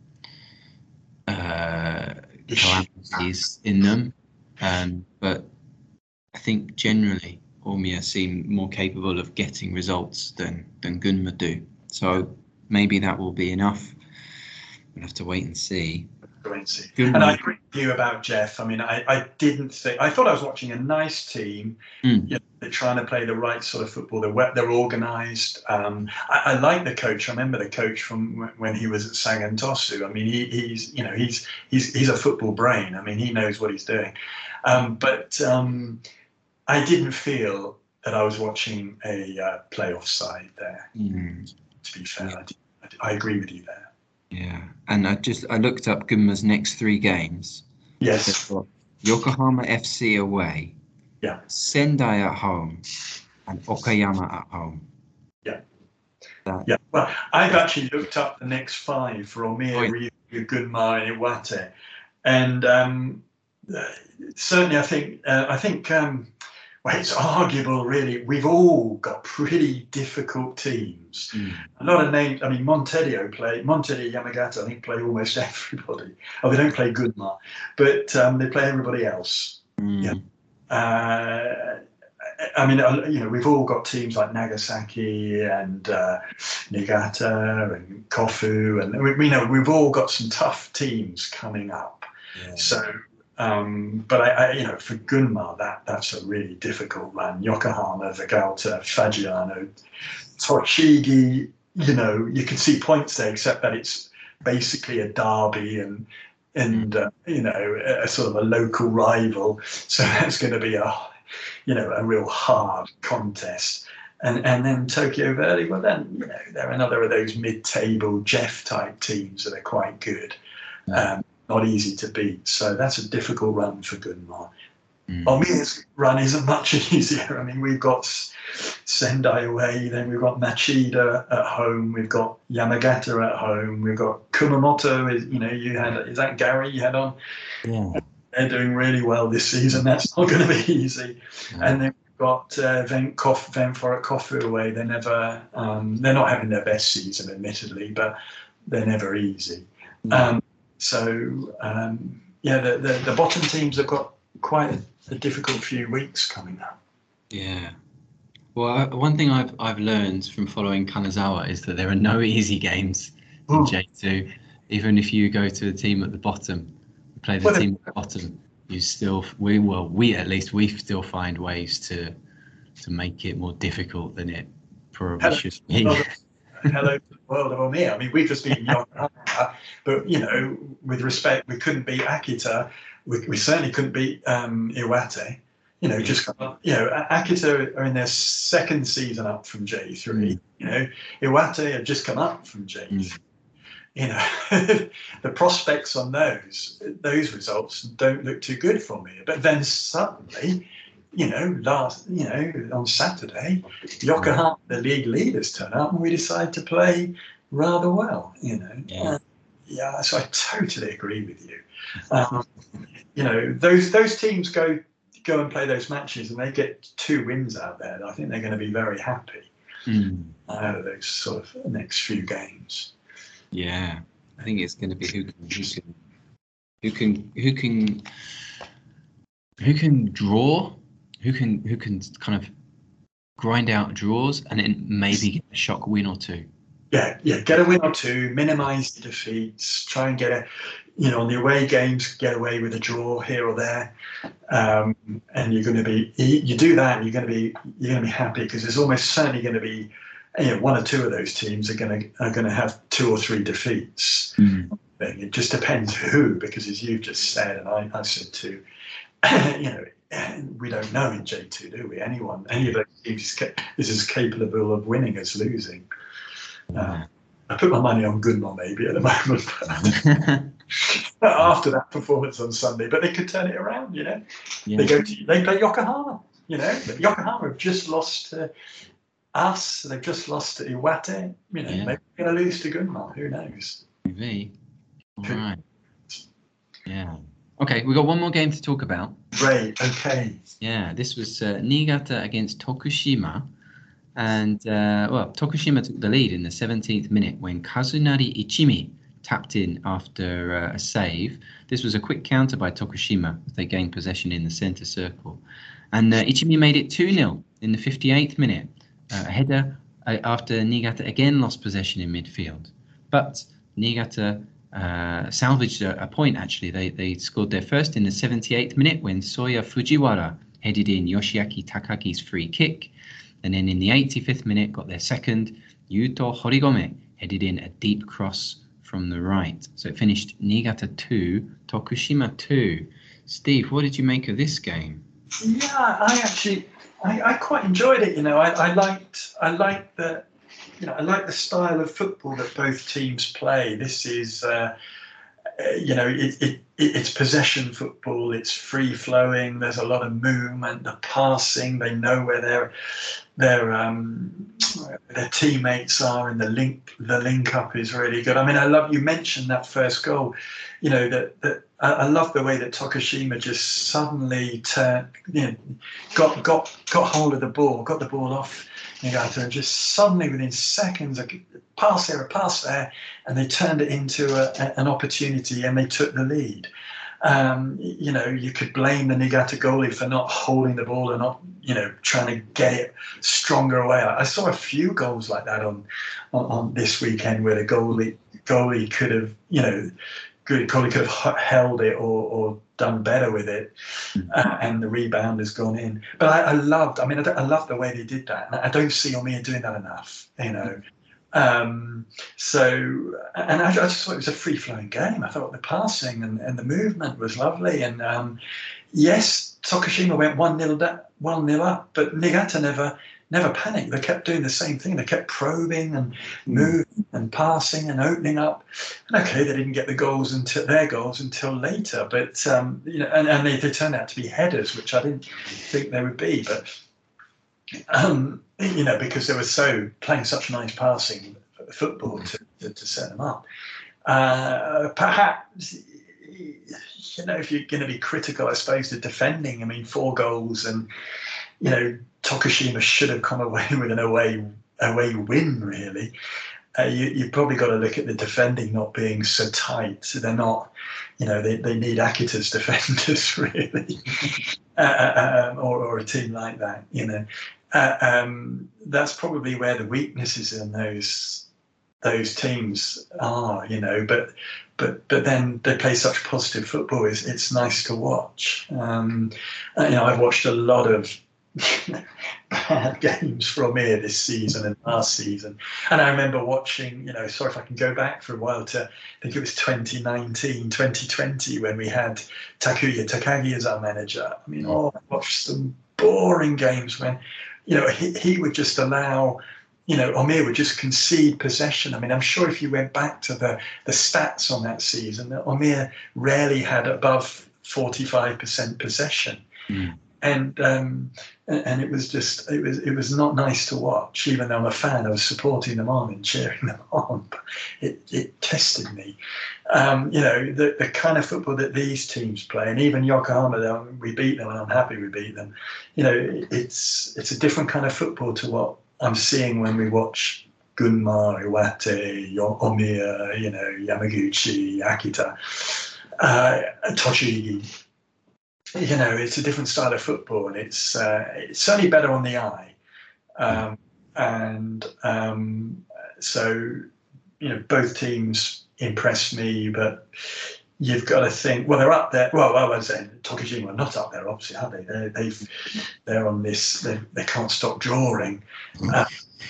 uh, calamities in them, um, but I think generally Omiya seem more capable of getting results than than Gunma do. So maybe that will be enough. We'll have to wait and see. Guenci. Good And I one. agree with you about Jeff. I mean, I, I didn't think, I thought I was watching a nice team. Mm. You know, they're trying to play the right sort of football. They're, they're organised. Um, I, I like the coach. I remember the coach from when he was at Sagantosu. I mean, he, he's, you know, he's, he's, he's a football brain. I mean, he knows what he's doing. Um, but um, I didn't feel that I was watching a uh, playoff side there. Mm. To be fair, I, did, I, I agree with you there. Yeah, and I just I looked up Gunma's next three games. Yes. They've got Yokohama F C away, Yeah. Sendai at home, and Okayama at home. Yeah. That, yeah. Well, I've actually looked up the next five for Omiya, oh, Ryu, Gunma, and Iwate, and um, uh, certainly I think uh, I think. Um, Well, it's arguable, really. We've all got pretty difficult teams. Mm. A lot of names. I mean, Montedio play. Montedio Yamagata, I think, play almost everybody. Oh, they don't play Gunma, but um, they play everybody else. Mm. Yeah. Uh, I mean, you know, we've all got teams like Nagasaki and uh, Niigata and Kofu, and we, we know we've all got some tough teams coming up. Yeah. So. Um, but I, I, you know, for Gunma, that that's a really difficult run. Yokohama, Vegalta, Fagiano, Tochigi. You know, you can see points there, except that it's basically a derby and and uh, you know, a, a sort of a local rival. So that's going to be a, you know, a real hard contest. And and then Tokyo Verdy. Well, then you know, they're another of those mid-table Jeff type teams that are quite good. Um, Not easy to beat, so that's a difficult run for Gunma. Mm. Omiya's run isn't much easier. I mean, we've got Sendai away, then we've got Machida at home, we've got Yamagata at home, we've got Kumamoto. Is you know, you had is that Gary you had on? Yeah, they're doing really well this season. That's not going to be easy. Yeah. And then we've got uh, Ven Kof, Venfor at Kofu away. They're never, um, they're not having their best season, admittedly, but they're never easy. Yeah. Um, So, um, yeah, the, the, the bottom teams have got quite a, a difficult few weeks coming up. Yeah. Well, I, one thing I've I've learned from following Kanazawa is that there are no easy games in oh. J two. Even if you go to a team at the bottom, play the well, team at the bottom, you still we well we at least we still find ways to to make it more difficult than it probably should be. Hello to the world of Omiya. I mean, we've just beaten Yokohama, but, you know, with respect, we couldn't beat Akita. We, we certainly couldn't beat um, Iwate. You know, just, you know, Akita are in their second season up from J three. Mm. You know, Iwate have just come up from J three. Mm. You know, the prospects on those, those results don't look too good for me. But then suddenly, you know, last, you know, on Saturday, Yokohama, the league leaders, turn up and we decide to play rather well, you know. Yeah, uh, yeah so I totally agree with you. Um, you know, those those teams go go and play those matches and they get two wins out there. I think they're going to be very happy mm. out of those sort of next few games. Yeah, I think it's going to be who can who can who can who can who can draw. Who can who can kind of grind out draws and then maybe get a shock win or two? Yeah, yeah, get a win or two, minimise the defeats, try and get a, you know, on the away games, get away with a draw here or there, um, and you're going to be, you do that, and you're going to be, you're going to be happy because there's almost certainly going to be, you know, one or two of those teams are going to are going to have two or three defeats. Mm. It just depends who, because as you've just said, and I, I said too, you know. We don't know in J two, do we? Anyone, any of those teams is as capable of winning as losing. Uh, I put my money on Gunma maybe at the moment, but after that performance on Sunday, but they could turn it around, you know. Yeah. They go to, they play Yokohama, you know. Yokohama have just lost to us. They've just lost to Iwate. You know, yeah. Maybe they're going to lose to Gunma. Who knows? Maybe. All right. Yeah. Okay, we've got one more game to talk about. Great, okay. Yeah, this was uh, Niigata against Tokushima. And, uh, well, Tokushima took the lead in the seventeenth minute when Kazunari Ichimi tapped in after uh, a save. This was a quick counter by Tokushima. They gained possession in the centre circle. And uh, Ichimi made it two nil in the fifty-eighth minute. Uh, a header uh, after Niigata again lost possession in midfield. But Niigata uh, salvaged a, a point, actually. They they scored their first in the seventy-eighth minute when Soya Fujiwara headed in Yoshiaki Takagi's free kick. And then in the eighty-fifth minute, got their second. Yuto Horigome headed in a deep cross from the right. So it finished Niigata two, Tokushima two. Steve, what did you make of this game? Yeah, I actually, I, I quite enjoyed it. You know, I, I liked, I liked the, you know, I like the style of football that both teams play. This is, uh, you know, it, it, it's possession football. It's free flowing. There's a lot of movement. The passing. They know where their their um, their teammates are, and the link the link up is really good. I mean, I love you mentioned that first goal. You know that that I, I love the way that Tokushima just suddenly turned, you know, got got got hold of the ball, got the ball off Niigata, and just suddenly within seconds, a pass here, a pass there, and they turned it into a, a, an opportunity, and they took the lead. Um, you know, you could blame the Niigata goalie for not holding the ball and not, you know, trying to get it stronger away. I saw a few goals like that on on, on this weekend where the goalie goalie could have, you know, good goalie could have held it or, or done better with it, uh, and the rebound has gone in. But I, I loved, I mean, I, I love the way they did that. And I don't see Omiya doing that enough, you know. Um, so, and I, I just thought it was a free-flowing game. I thought the passing and, and the movement was lovely. And um, yes, Tokushima went one nil one nil up, but Niigata never never panicked. They kept doing the same thing. They kept probing and moving and passing and opening up. And okay, they didn't get the goals until their goals until later, but um, you know, and, and they, they turned out to be headers, which I didn't think they would be, but. Um, you know, because they were so playing such nice passing football to, to, to set them up. Uh, perhaps, you know, if you're going to be critical, I suppose, the defending. I mean, four goals, and you know, Tokushima should have come away with an away away win. Really, uh, you you've probably got to look at the defending not being so tight. So they're not, you know, they, they need Akita's defenders really, uh, um, or or a team like that. You know. Uh, um, that's probably where the weaknesses in those those teams are, you know. But but but then they play such positive football. It's it's nice to watch. Um, you know, I've watched a lot of bad games from here this season and last season, and I remember watching. You know, sorry if I can go back for a while to, I think it was twenty nineteen, twenty twenty when we had Takuya Takagi as our manager. I mean, oh, I watched some boring games when. You know, he, he would just allow, you know, Omiya would just concede possession. I mean, I'm sure if you went back to the, the stats on that season, that Omiya rarely had above forty-five percent possession. Mm. And um, and it was just, it was it was not nice to watch, even though I'm a fan. I was supporting them on and cheering them on. But it, it tested me. Um, you know, the, the kind of football that these teams play, and even Yokohama, we beat them, and I'm happy we beat them. You know, it's it's a different kind of football to what I'm seeing when we watch Gunma, Iwate, Omiya, you know, Yamaguchi, Akita, uh, Tochigi. You know, it's a different style of football, and it's uh, it's certainly better on the eye. Um, and um, so, you know, both teams impressed me, but you've got to think, well, they're up there. Well, I was saying Tokushima are not up there, obviously, are they? They're, they've, they're on this, they, they can't stop drawing. Uh,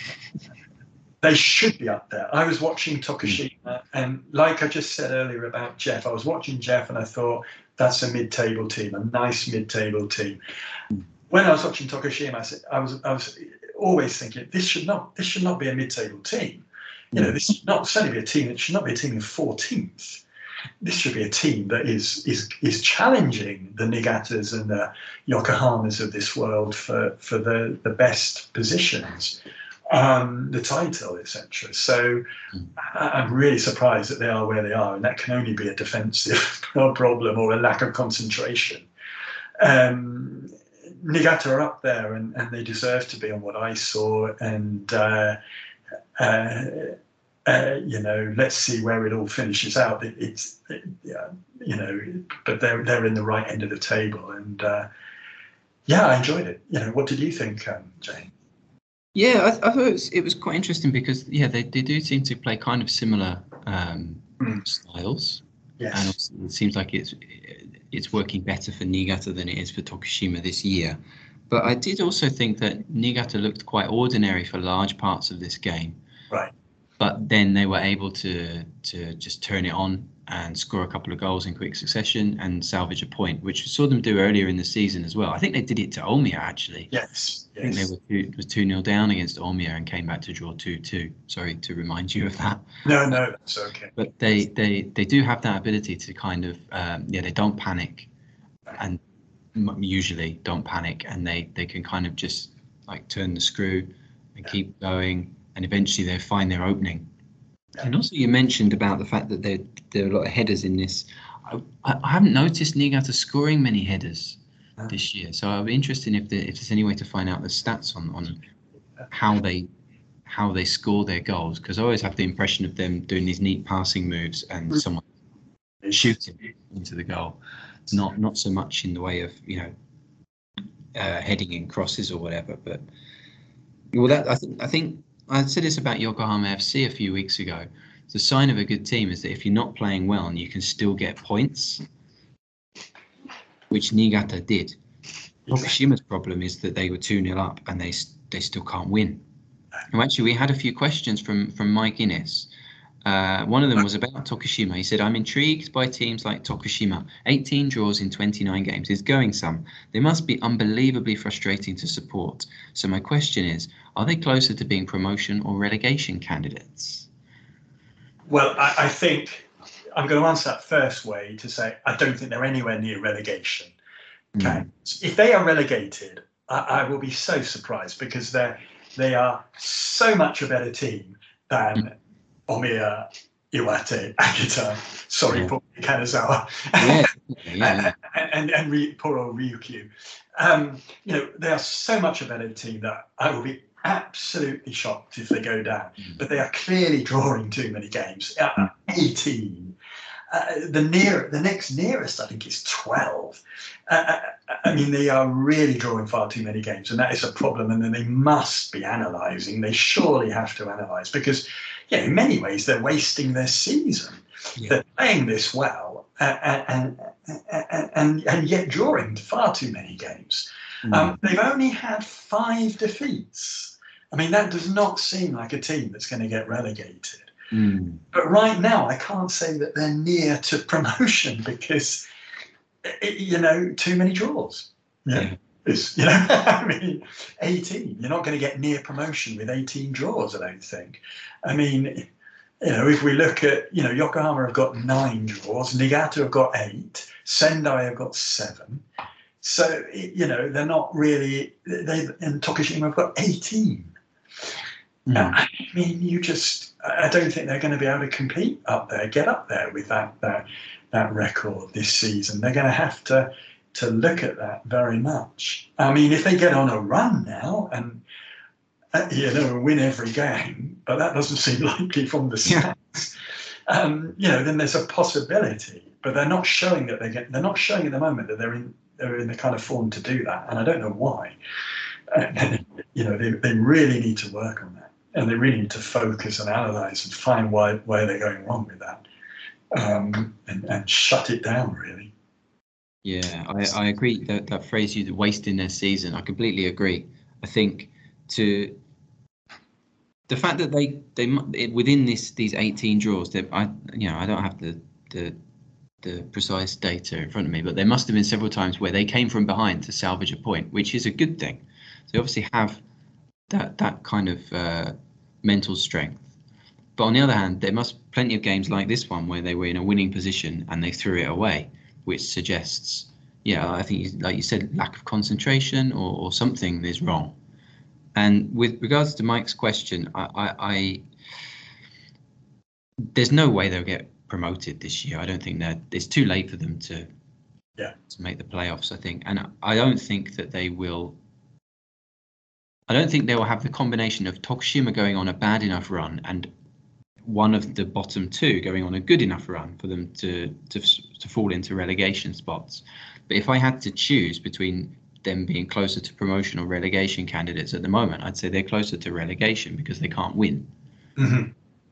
they should be up there. I was watching Tokushima, and like I just said earlier about Jeff, I was watching Jeff and I thought, that's a mid-table team, a nice mid-table team. When I was watching Tokushima, I, said, I was I was always thinking this should not this should not be a mid-table team. You know, this should not certainly be a team. It should not be a team in fourteenth. This should be a team that is is is challenging the Niigatas and the Yokohamas of this world for for the the best positions. Um, the title, et cetera. So I'm really surprised that they are where they are, and that can only be a defensive problem or a lack of concentration. Um, Niigata are up there, and, and they deserve to be on what I saw. And uh, uh, uh, you know, let's see where it all finishes out. It, it's it, yeah, you know, but they're they're in the right end of the table, and uh, yeah, I enjoyed it. You know, what did you think, um, Jane? Yeah, I, I thought it was, it was quite interesting because, yeah, they, they do seem to play kind of similar um, Mm. styles. Yes. And also it seems like it's it's working better for Niigata than it is for Tokushima this year. But I did also think that Niigata looked quite ordinary for large parts of this game. Right. But then they were able to to just turn it on and score a couple of goals in quick succession and salvage a point, which we saw them do earlier in the season as well. I think they did it to Omiya, actually. Yes. I think they Yes. were two, was two nil down against Omiya and came back to draw two two. Sorry to remind you of that. No, no, that's okay. But they they they do have that ability to kind of um, yeah, they don't panic, and m- usually don't panic, and they they can kind of just like turn the screw and Yeah. keep going, and eventually they find their opening. Yeah. And also you mentioned about the fact that there there are a lot of headers in this. I, I I haven't noticed Niigata scoring many headers No. this year, so I'd be interested if there, if there's any way to find out the stats on on how they how they score their goals, because I always have the impression of them doing these neat passing moves and someone shooting into the goal, not not so much in the way of you know uh, heading in crosses or whatever. But well, that I think I think I said this about Yokohama F C a few weeks ago. The sign of a good team is that if you're not playing well and you can still get points, which Niigata did. Tokushima's problem is that they were two nil up and they they still can't win. And actually, we had a few questions from from Mike Innes. Uh, one of them was about Tokushima. He said, I'm intrigued by teams like Tokushima. eighteen draws in twenty-nine games is going some. They must be unbelievably frustrating to support. So my question is, are they closer to being promotion or relegation candidates? Well, I, I think I'm going to answer that first way to say I don't think they're anywhere near relegation. Okay, Mm. if they are relegated, I, I will be so surprised because they're they are so much a better team than Omiya, Iwate, Akita, sorry, Yeah. for Kanazawa, Yeah, yeah. and and, and Ry- poor old Ryukyu. Um, you know, they are so much a better team that I will be absolutely shocked if they go down. But they are clearly drawing too many games. Uh, eighteen. Uh, the near, the next nearest, I think, is twelve. Uh, I mean, they are really drawing far too many games, and that is a problem. And then they must be analysing. They surely have to analyse because, yeah, in many ways, they're wasting their season. Yeah. They're playing this well, uh, and, and and and yet drawing far too many games. Mm. Um, they've only had five defeats. I mean, that does not seem like a team that's going to get relegated. Mm. But right now, I can't say that they're near to promotion because, you know, too many draws. Yeah. Yeah. It's, you know, I mean, eighteen. You're not going to get near promotion with eighteen draws, I don't think. I mean, you know, if we look at, you know, Yokohama have got nine draws, Niigata have got eight, Sendai have got seven. So, you know, they're not really, they and Tokushima have got eighteen. Mm. I mean, you just, I don't think they're going to be able to compete up there, get up there with that that, that record this season. They're going to have to to look at that very much. I mean, if they get on a run now and, uh, you know, win every game, but that doesn't seem likely from the stats, um, you know, then there's a possibility. But they're not showing that they get, they're not showing at the moment that they're in, they're in the kind of form to do that. And I don't know why. Uh, you know, they, they really need to work on that. And they really need to focus and analyse and find why where they're going wrong with that, um, and, and shut it down, really. Yeah, I, I agree that that phrase you wasting their season. I completely agree. I think to the fact that they they within this these eighteen draws, they I you know I don't have the the the precise data in front of me, but there must have been several times where they came from behind to salvage a point, which is a good thing. So they obviously have that that kind of uh, mental strength. But on the other hand, there must be plenty of games like this one where they were in a winning position and they threw it away, which suggests, yeah, I think, like you said, lack of concentration or, or something is wrong. And with regards to Mike's question, I, I, I there's no way they'll get promoted this year. I don't think that it's too late for them to yeah. to make the playoffs, I think. And I don't think that they will I don't think they will have the combination of Tokushima going on a bad enough run and one of the bottom two going on a good enough run for them to to to fall into relegation spots. But if I had to choose between them being closer to promotion or relegation candidates at the moment, I'd say they're closer to relegation because they can't win. Mm-hmm.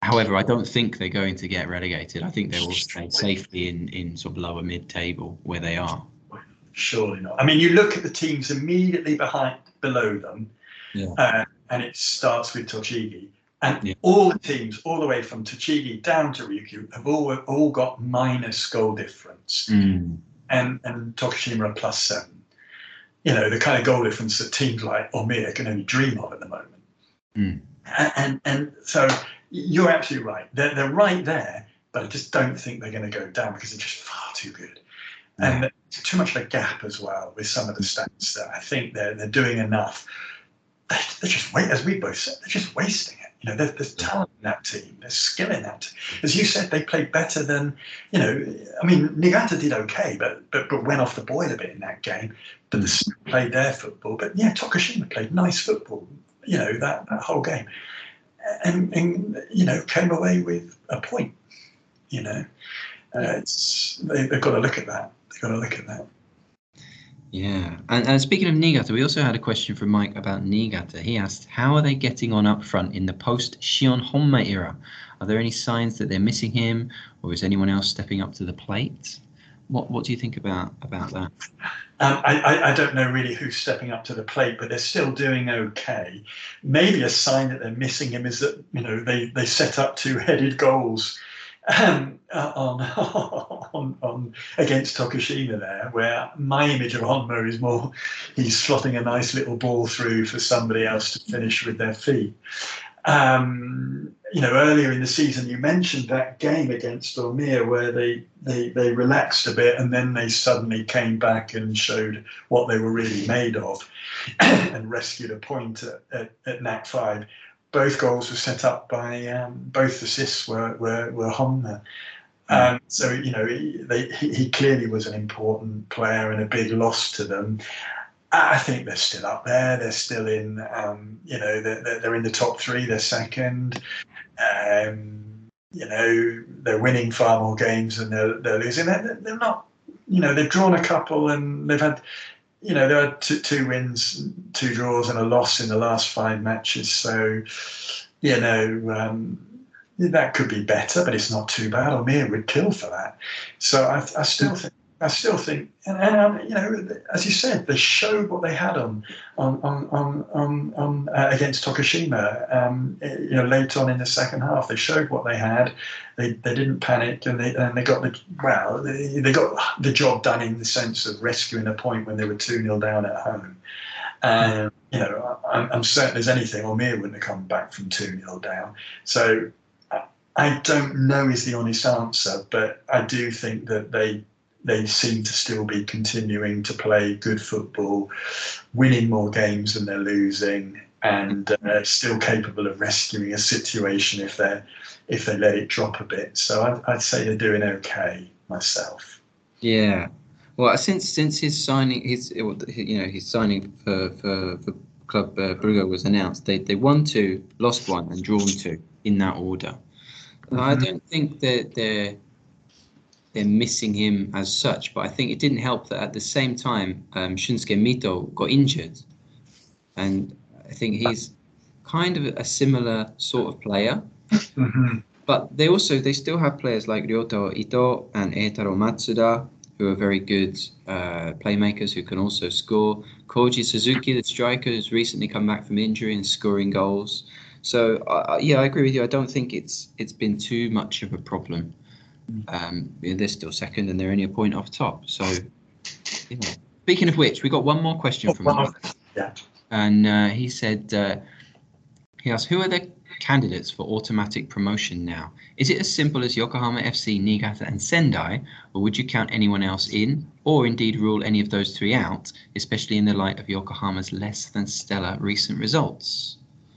However, I don't think they're going to get relegated. I think they will stay safely in, in sort of lower mid-table where they are. Surely not. I mean, you look at the teams immediately behind, below them, Yeah. uh, and it starts with Tochigi. And Yeah. all the teams, all the way from Tochigi down to Ryukyu, have all all got minus goal difference. Mm. And, and Tokushima are plus seven. You know, the kind of goal difference that teams like Omiya can only dream of at the moment. Mm. And, and, and so you're absolutely right. They're, they're right there, but I just don't think they're going to go down because they're just far too good. Yeah. And there's too much of a gap as well with some of the stats that I think they're, they're doing enough. They're, they're just, as we both said, they're just wasting it. You know, there's, there's talent in that team. There's skill in that team. As you said, they played better than, you know, I mean, Niigata did okay, but, but but went off the boil a bit in that game. But the played their football. But yeah, Tokushima played nice football, you know, that, that whole game. And, and, you know, came away with a point, you know. Uh, it's, they, they've got to look at that. They've got to look at that. Yeah, and, and speaking of Niigata, we also had a question from Mike about Niigata. He asked, how are they getting on up front in the post-Shion Honma era? Are there any signs that they're missing him, or is anyone else stepping up to the plate? What What do you think about about that? Um, I, I don't know really who's stepping up to the plate, but they're still doing okay. Maybe a sign that they're missing him is that, you know, they, they set up two-headed goals um, uh, on, on on against Tokushima there, where my image of Honma is more he's slotting a nice little ball through for somebody else to finish with their feet. Um, you know, earlier in the season, you mentioned that game against Omiya where they, they, they relaxed a bit and then they suddenly came back and showed what they were really made of and rescued a point at, at, at N A C five. Both goals were set up by, um, both assists were, were, were Honma. Um, so, you know, he, they, he, he clearly was an important player and a big loss to them. I think they're still up there. They're still in, um, you know, they're, they're in the top three. They're second. Um, you know, they're winning far more games than they're, they're losing. They're, they're not, you know, they've drawn a couple and they've had, you know, there are two, two wins, two draws and a loss in the last five matches. So, you know, um, that could be better, but it's not too bad. Omiya would kill for that. So I, I still think. I still think, and, and um, you know, as you said, they showed what they had on, on, on, on, on, on uh, against Tokushima. Um, you know, late on in the second half, they showed what they had. They they didn't panic, and they and they got the well, they, they got the job done in the sense of rescuing a point when they were two nil down at home. And um, you know, I'm, I'm certain as anything, Omiya wouldn't have come back from two nil down. So I, I don't know is the honest answer, but I do think that they. They seem to still be continuing to play good football, winning more games than they're losing, and uh, still capable of rescuing a situation if they if they let it drop a bit. So I'd, I'd say they're doing okay myself. Yeah, well, since since his signing, his you know his signing for for, for Club uh, Brugge was announced, they they won two, lost one, and drawn two in that order. Mm-hmm. I don't think that they're. They're missing him as such, but I think it didn't help that at the same time um, Shunsuke Mito got injured, and I think he's kind of a similar sort of player. Mm-hmm. But they also they still have players like Ryota Ito and Eitaro Matsuda, who are very good uh, playmakers who can also score. Koji Suzuki, the striker, has recently come back from injury and scoring goals. So uh, yeah, I agree with you. I don't think it's it's been too much of a problem. Um, they're still second and they're only a point off top. So, you know. Speaking of which, we got one more question from him. Yeah. And uh, he said, uh, he asked, who are the candidates for automatic promotion now? Is it as simple as Yokohama F C, Niigata and Sendai, or would you count anyone else in, or indeed rule any of those three out, especially in the light of Yokohama's less than stellar recent results?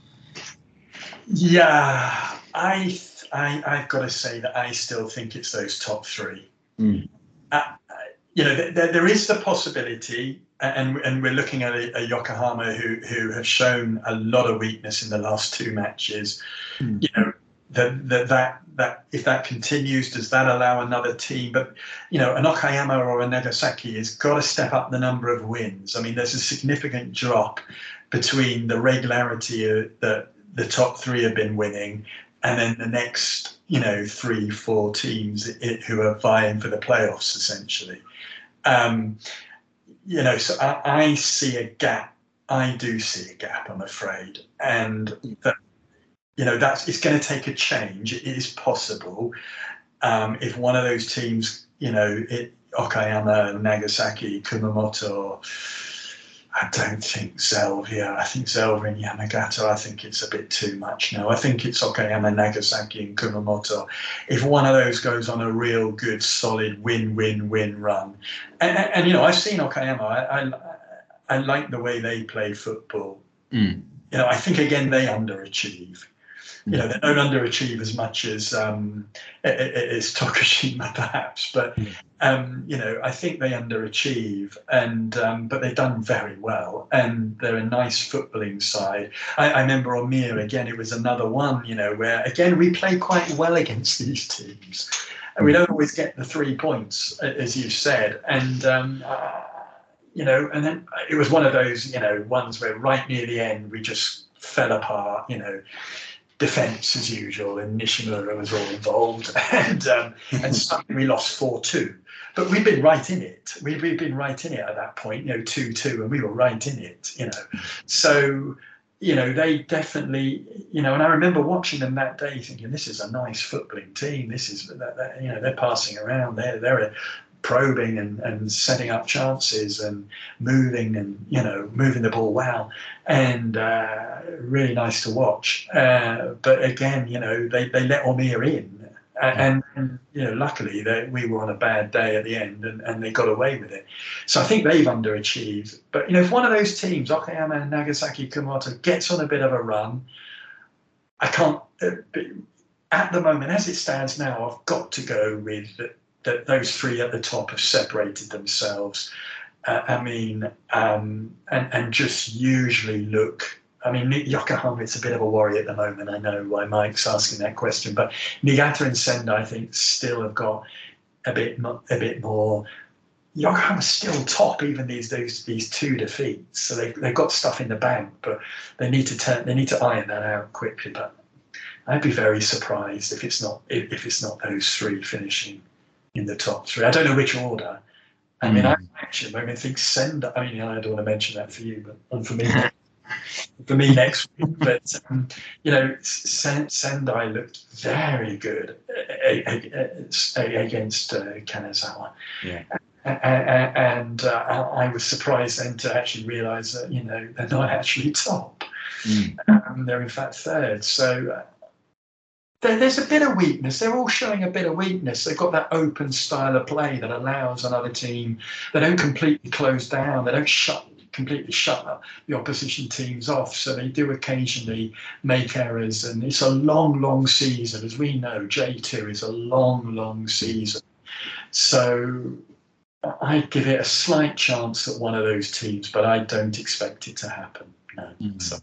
Yeah, I... I, I've got to say that I still think it's those top three. Mm. Uh, you know, there, there is the possibility, and and we're looking at a, a Yokohama who who have shown a lot of weakness in the last two matches. Mm. You know, that that that that if that continues, does that allow another team? But you know, an Okayama or a Nagasaki has got to step up the number of wins. I mean, there's a significant drop between the regularity that the top three have been winning and then the next, you know, three, four teams it, who are vying for the playoffs, essentially. Um, you know, so I, I see a gap. I do see a gap, I'm afraid, and that, you know, that's it's going to take a change. It is possible. Um, if one of those teams, you know, it, Okayama, Nagasaki, Kumamoto, I don't think Zelvia. I think Zelvia and Yamagata, I think it's a bit too much now. I think it's Okayama, Nagasaki and Kumamoto. If one of those goes on a real good, solid win-win-win run. And, and, and you know, I've seen Okayama. I, I, I like the way they play football. Mm. You know, I think, again, they underachieve. You know, they don't underachieve as much as um, as Tokushima, perhaps, but um, you know, I think they underachieve, and um, but they've done very well, and they're a nice footballing side. I, I remember Omiya again; it was another one, you know, where again we play quite well against these teams, and we don't always get the three points, as you said, and. Um, uh, you know, and then it was one of those, you know, ones where right near the end we just fell apart, you know. Defence as usual, and Nishimura was all involved, and um, and suddenly we lost four two. But we've been right in it. We've, we've been right in it at that point, you know, two two, and we were right in it, you know. So, you know, they definitely, you know, and I remember watching them that day thinking, this is a nice footballing team. This is, that, that, you know, they're passing around. They're, they're a, probing and, and setting up chances and moving and, you know, moving the ball well, and uh, really nice to watch. Uh, but again, you know, they, they let Omiya in, and, and you know, luckily they, we were on a bad day at the end, and, and they got away with it. So I think they've underachieved. But, you know, if one of those teams, Okayama and Nagasaki Kumamoto, gets on a bit of a run, I can't, uh, at the moment, as it stands now, I've got to go with that those three at the top have separated themselves. Uh, I mean, um, and, and just usually look, I mean, Yokohama, it's a bit of a worry at the moment. I know why Mike's asking that question, but Niigata and Sendai, I think, still have got a bit, a bit more. Yokohama's still top, even these those these two defeats. So they they've got stuff in the bank, but they need to turn, they need to iron that out quickly. But I'd be very surprised if it's not if, if it's not those three finishing in the top three. I don't know which order. I mean, mm. I mentioned, I mean, I think Sendai, I mean, I don't want to mention that for you, but and for me, for me next week. But, um, you know, Sendai looked very good against uh, Kanazawa. Yeah. And uh, I was surprised then to actually realise that, you know, they're not actually top. Mm. Um, they're in fact third. So, uh, there's a bit of weakness. They're all showing a bit of weakness. They've got that open style of play that allows another team. They don't completely close down. They don't shut completely shut the opposition teams off. So they do occasionally make errors. And it's a long, long season. As we know, J two is a long, long season. So I give it a slight chance at one of those teams, but I don't expect it to happen. No. Mm-hmm. So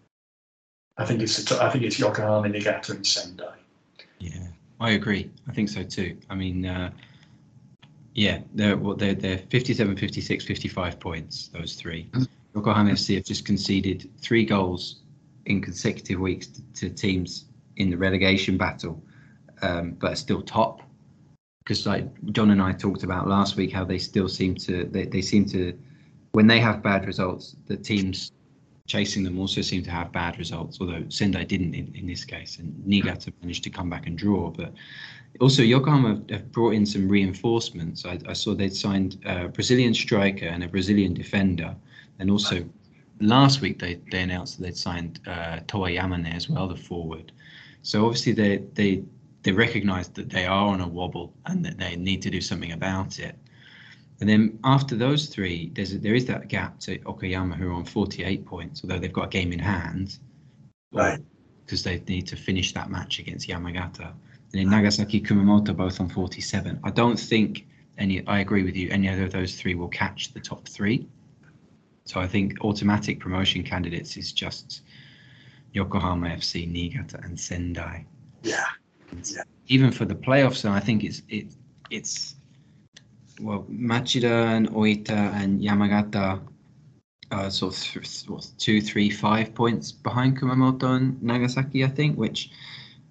I think it's I think it's Yokohama, Niigata, and Sendai. Yeah, I agree. I think so too. I mean, uh, yeah, they're well, they're they're fifty-seven, fifty-six, fifty-five points. Those three. Mm-hmm. Yokohama F C have just conceded three goals in consecutive weeks to, to teams in the relegation battle, um, but are still top. Because like John and I talked about last week, how they still seem to they, they seem to when they have bad results, the teams chasing them also seem to have bad results, although Sendai didn't in, in this case, and Niigata managed to come back and draw. But also Yokohama have brought in some reinforcements. I, I saw they'd signed a Brazilian striker and a Brazilian defender, and also last week they, they announced that they'd signed uh, Toa Yamane as well, the forward. So obviously they they they recognise that they are on a wobble and that they need to do something about it. And then after those three, there's a, there is that gap to Okayama, who are on forty-eight points, although they've got a game in hand, right? Because they need to finish that match against Yamagata. And then Nagasaki, Kumamoto, both on forty-seven. I don't think any. I agree with you. Any other of those three will catch the top three. So I think automatic promotion candidates is just Yokohama F C, Niigata, and Sendai. Yeah. yeah. Even for the playoffs, I think it's it it's. Well, Machida and Oita and Yamagata are sort of th- what, two, three, five points behind Kumamoto and Nagasaki, I think, which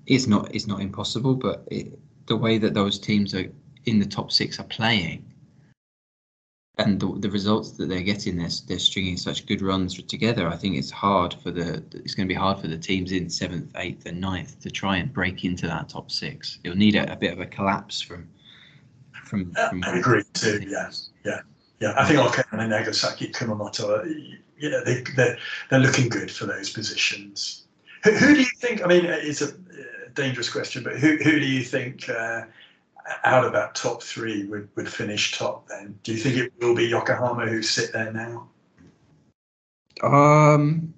it's not it's not impossible, but it, the way that those teams are in the top six are playing, and the, the results that they're getting, they're, they're stringing such good runs together. I think it's hard for the it's going to be hard for the teams in seventh, eighth, and ninth to try and break into that top six. It'll need a, a bit of a collapse from from. Yeah, from I agree too. Yeah, yeah, yeah. I think Okayama and Nagasaki, Kumamoto, you know, they they're, they're looking good for those positions. Who, who do you think? I mean, it's a dangerous question, but who who do you think? Uh, out of that top three would, would finish top then? Do you think it will be Yokohama who sit there now? Um,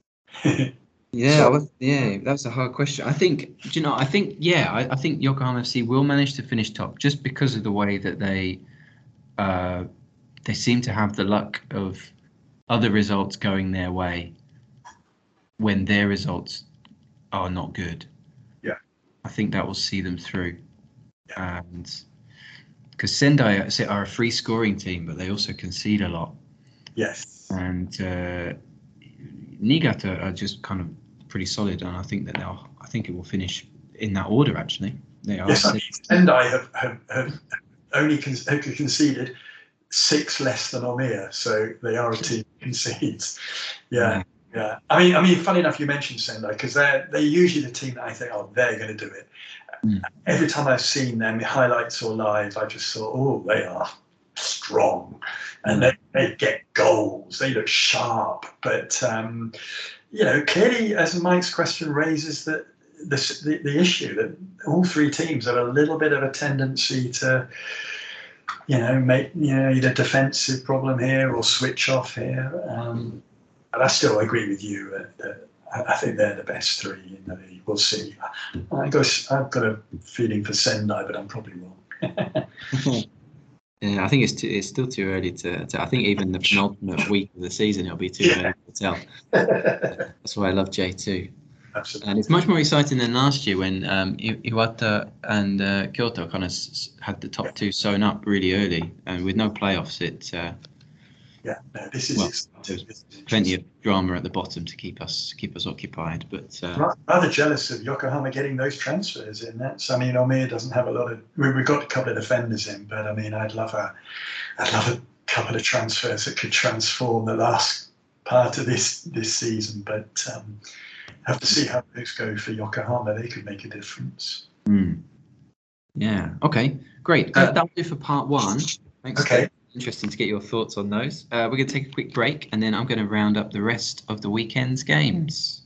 yeah, I was, yeah, that's a hard question. I think, do you know, I think, yeah, I, I think Yokohama F C will manage to finish top just because of the way that they, uh, they seem to have the luck of other results going their way when their results are not good. Yeah. I think that will see them through. And because Sendai are a free scoring team, but they also concede a lot. Yes. And uh, Niigata are just kind of pretty solid, and I think that they'll. I think it will finish in that order. Actually, they are. Yes, I mean, Sendai have, have, have only con- have conceded six less than Omiya, so they are a team that concedes. Yeah. yeah, yeah. I mean, I mean, funny enough, you mentioned Sendai because they're they're usually the team that I think, oh, they're going to do it. Mm. Every time I've seen them, highlights or live, I just thought, oh, they are strong, and mm. they, they get goals. They look sharp, but um, you know, clearly, as Mike's question raises, that the, the the issue that all three teams have a little bit of a tendency to, you know, make you know either defensive problem here or switch off here. Um, but I still agree with you that. that I think they're the best three in the league. We'll see. I guess I've got a feeling for Sendai, but I'm probably wrong. Yeah, I think it's too, it's still too early to, to. I think even the penultimate week of the season, it'll be too yeah. early to tell. That's why I love J two. Absolutely. And it's much more exciting than last year when um, Iwata and uh, Kyoto kind of s- had the top two sewn up really early, and with no playoffs, it. Uh, Yeah, no, this is well, exciting. There's plenty of drama at the bottom to keep us keep us occupied, but uh, rather jealous of Yokohama getting those transfers in. That's, I mean, Omiya doesn't have a lot of. We, we've got a couple of defenders in, but I mean, I'd love a, I'd love a couple of transfers that could transform the last part of this this season. But um, have to see how those go for Yokohama. They could make a difference. Mm. Yeah. Okay. Great. Uh, that'll do for part one. Thanks. Okay. Dave. Interesting to get your thoughts on those. Uh, we're going to take a quick break, and then I'm going to round up the rest of the weekend's games.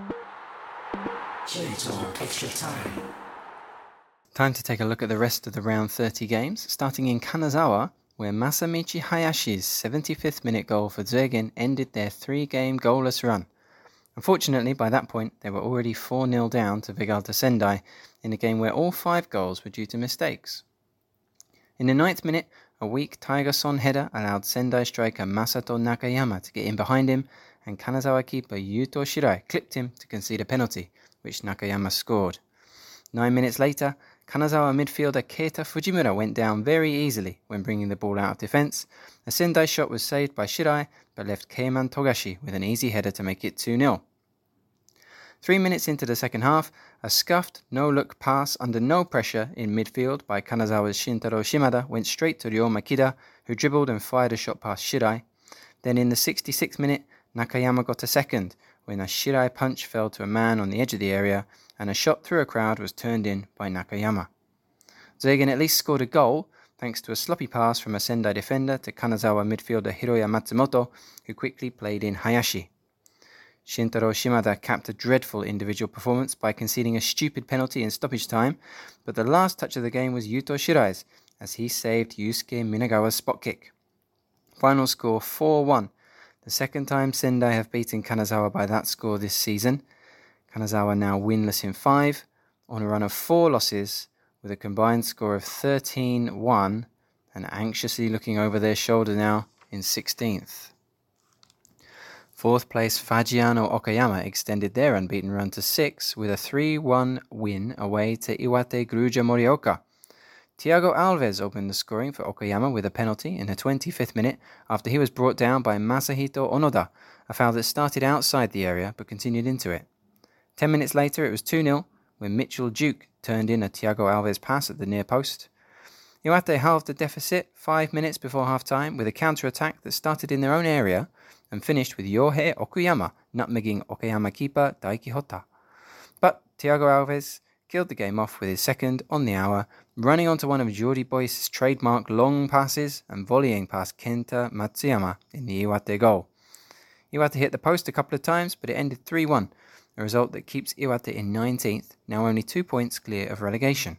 Extra time. Time to take a look at the rest of the round thirty games, starting in Kanazawa, where Masamichi Hayashi's seventy-fifth minute goal for Zuegen ended their three-game goalless run. Unfortunately, by that point, they were already four nil down to Vegalta Sendai in a game where all five goals were due to mistakes. In the ninth minute, a weak Tiger Son header allowed Sendai striker Masato Nakayama to get in behind him, and Kanazawa keeper Yuto Shirai clipped him to concede a penalty, which Nakayama scored. Nine minutes later, Kanazawa midfielder Keita Fujimura went down very easily when bringing the ball out of defence. A Sendai shot was saved by Shirai, but left Keiman Togashi with an easy header to make it two nil. Three minutes into the second half, a scuffed, no-look pass under no pressure in midfield by Kanazawa's Shintaro Shimada went straight to Ryo Makida, who dribbled and fired a shot past Shirai. Then in the sixty-sixth minute, Nakayama got a second, when a Shirai punch fell to a man on the edge of the area, and a shot through a crowd was turned in by Nakayama. Zuegen at least scored a goal, thanks to a sloppy pass from a Sendai defender to Kanazawa midfielder Hiroya Matsumoto, who quickly played in Hayashi. Shintaro Shimada capped a dreadful individual performance by conceding a stupid penalty in stoppage time, but the last touch of the game was Yuto Shirai's, as he saved Yusuke Minagawa's spot kick. Final score four one, the second time Sendai have beaten Kanazawa by that score this season. Kanazawa now winless in five, on a run of four losses, with a combined score of thirteen one, and anxiously looking over their shoulder now in sixteenth. Fourth place Fagiano Okayama extended their unbeaten run to six with a three one win away to Iwate Gruja Morioka. Thiago Alves opened the scoring for Okayama with a penalty in the twenty-fifth minute after he was brought down by Masahito Onoda, a foul that started outside the area but continued into it. Ten minutes later it was two nil, when Mitchell Duke turned in a Thiago Alves pass at the near post. Iwate halved the deficit five minutes before half-time with a counter-attack that started in their own area and finished with Yohei Okuyama nutmegging Okayama keeper Daiki Hotta. But Thiago Alves killed the game off with his second on the hour, running onto one of Jordi Boyce's trademark long passes and volleying past Kenta Matsuyama in the Iwate goal. Iwate hit the post a couple of times, but it ended three one, a result that keeps Iwate in nineteenth, now only two points clear of relegation.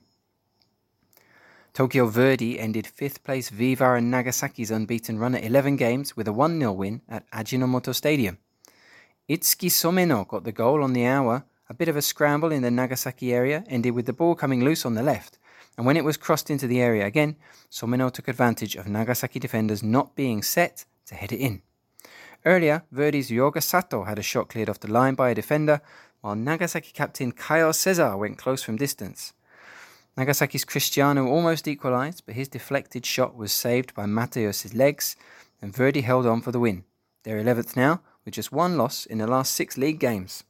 Tokyo Verdy ended fifth place Viva and Nagasaki's unbeaten run at eleven games with a one nil win at Ajinomoto Stadium. Itsuki Someno got the goal on the hour. A bit of a scramble in the Nagasaki area ended with the ball coming loose on the left, and when it was crossed into the area again, Someno took advantage of Nagasaki defenders not being set to head it in. Earlier, Verdy's Ryoga Sato had a shot cleared off the line by a defender, while Nagasaki captain Kyle Cesar went close from distance. Nagasaki's Cristiano almost equalised, but his deflected shot was saved by Mateos' legs, and Verdy held on for the win. They're eleventh now, with just one loss in the last six league games.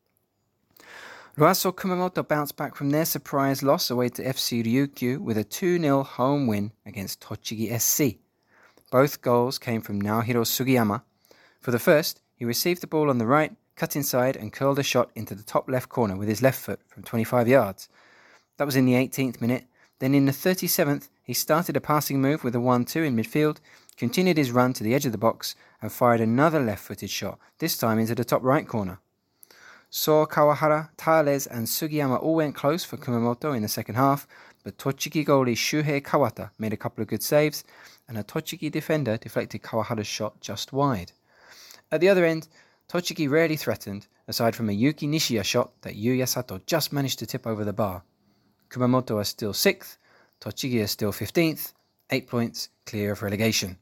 Roasso Kumamoto bounced back from their surprise loss away to F C Ryukyu with a two nil home win against Tochigi S C. Both goals came from Naohiro Sugiyama. For the first, he received the ball on the right, cut inside and curled a shot into the top left corner with his left foot from twenty-five yards. That was in the eighteenth minute. Then in the thirty-seventh, he started a passing move with a one two in midfield, continued his run to the edge of the box and fired another left-footed shot, this time into the top right corner. So Kawahara, Thales and Sugiyama all went close for Kumamoto in the second half, but Tochigi goalie Shuhei Kawata made a couple of good saves, and a Tochigi defender deflected Kawahara's shot just wide. At the other end, Tochigi rarely threatened, aside from a Yuki Nishiya shot that Yuya Sato just managed to tip over the bar. Kumamoto are still sixth, Tochigi are still fifteenth, eight points clear of relegation.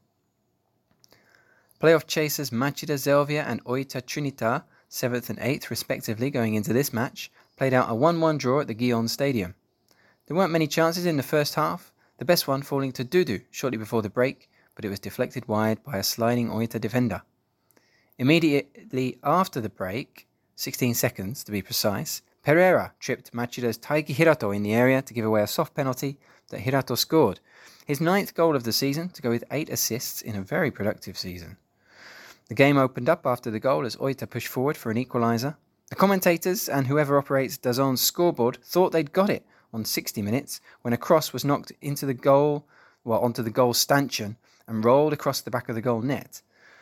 Playoff chasers Machida Zelvia and Oita Trinita, seventh and eighth respectively going into this match, played out a one one draw at the Gion Stadium. There weren't many chances in the first half, the best one falling to Dudu shortly before the break, but it was deflected wide by a sliding Oita defender. Immediately after the break, sixteen seconds to be precise, Pereira tripped Machida's Taiki Hirato in the area to give away a soft penalty that Hirato scored, his ninth goal of the season to go with eight assists in a very productive season. The game opened up after the goal as Oita pushed forward for an equaliser. The commentators and whoever operates DAZN's scoreboard thought they'd got it on sixty minutes when a cross was knocked into the goal, well, onto the goal stanchion and rolled across the back of the goal net.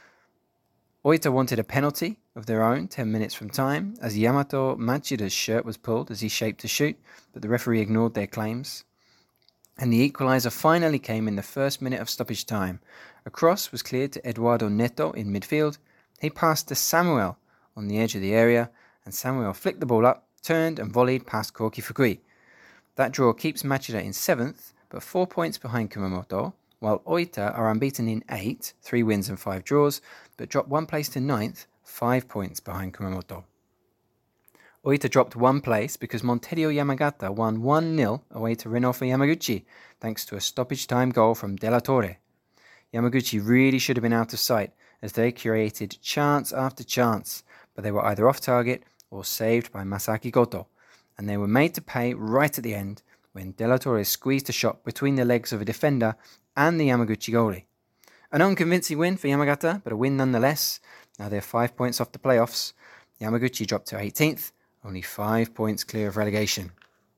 Oita wanted a penalty of their own ten minutes from time as Yamato Machida's shirt was pulled as he shaped to shoot, but the referee ignored their claims. And the equaliser finally came in the first minute of stoppage time. A cross was cleared to Eduardo Neto in midfield. He passed to Samuel on the edge of the area, and Samuel flicked the ball up, turned and volleyed past Koki Fukui. That draw keeps Machida in seventh, but four points behind Kumamoto, while Oita are unbeaten in eight, three wins and five draws, but drop one place to ninth, five points behind Kumamoto. Oita dropped one place because Monterio Yamagata won one nil away to Renofa Yamaguchi, thanks to a stoppage time goal from De La Torre. Yamaguchi really should have been out of sight, as they created chance after chance, but they were either off target or saved by Masaki Goto, and they were made to pay right at the end when De La Torre squeezed a shot between the legs of a defender and the Yamaguchi goalie. An unconvincing win for Yamagata, but a win nonetheless. Now they're five points off the playoffs. Yamaguchi dropped to eighteenth, only five points clear of relegation.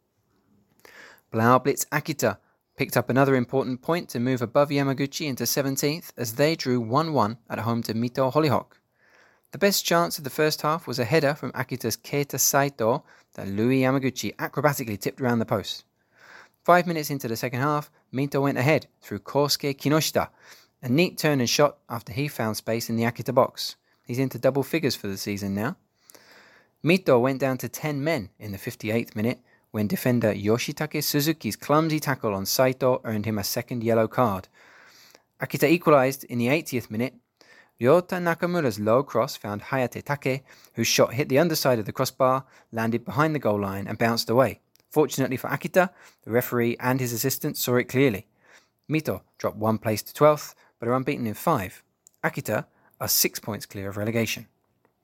Blau Blitz Akita picked up another important point to move above Yamaguchi into seventeenth as they drew one one at home to Mito Hollyhock. The best chance of the first half was a header from Akita's Keita Saito that Louis Yamaguchi acrobatically tipped around the post. Five minutes into the second half, Mito went ahead through Kosuke Kinoshita, a neat turn and shot after he found space in the Akita box. He's into double figures for the season now. Mito went down to ten men in the fifty-eighth minute when defender Yoshitake Suzuki's clumsy tackle on Saito earned him a second yellow card. Akita equalised in the eightieth minute. Ryota Nakamura's low cross found Hayate Take, whose shot hit the underside of the crossbar, landed behind the goal line and bounced away. Fortunately for Akita, the referee and his assistant saw it clearly. Mito dropped one place to twelfth, but are unbeaten in five. Akita are six points clear of relegation.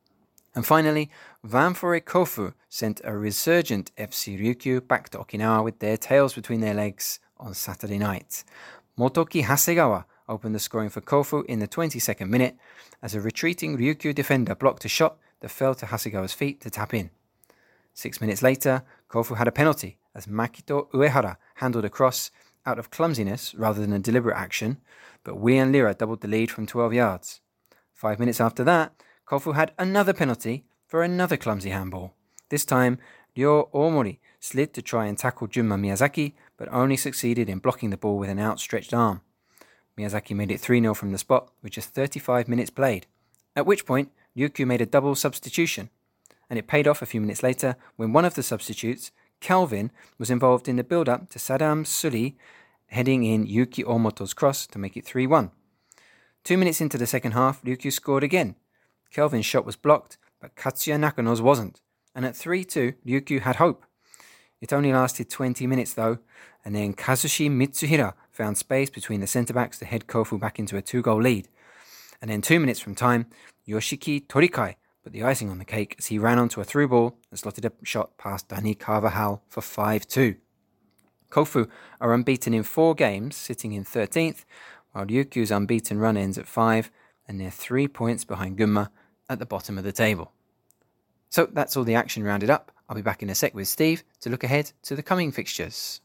And finally, Ventforet Kofu sent a resurgent F C Ryukyu back to Okinawa with their tails between their legs on Saturday night. Motoki Hasegawa opened the scoring for Kofu in the twenty-second minute as a retreating Ryukyu defender blocked a shot that fell to Hasegawa's feet to tap in. Six minutes later, Kofu had a penalty as Makito Uehara handled a cross out of clumsiness rather than a deliberate action, but William Lira doubled the lead from twelve yards. Five minutes after that, Kofu had another penalty for another clumsy handball. This time, Ryo Omori slid to try and tackle Junma Miyazaki, but only succeeded in blocking the ball with an outstretched arm. Miyazaki made it three nil from the spot with just thirty-five minutes played, at which point Ryukyu made a double substitution, and it paid off a few minutes later when one of the substitutes, Calvin, was involved in the build-up to Saddam Sully heading in Yuki Omoto's cross to make it three one. Two minutes into the second half, Ryukyu scored again. Kelvin's shot was blocked, but Katsuya Nakano's wasn't, and at three two, Ryukyu had hope. It only lasted twenty minutes though, and then Kazushi Mitsuhira found space between the centre-backs to head Kofu back into a two-goal lead. And then two minutes from time, Yoshiki Torikai put the icing on the cake as he ran onto a through ball and slotted a shot past Dani Carvajal for five two. Kofu are unbeaten in four games, sitting in thirteenth, while Ryukyu's unbeaten run ends at five, and they're three points behind Gunma at the bottom of the table. So that's all the action rounded up. I'll be back in a sec with Steve to look ahead to the coming fixtures.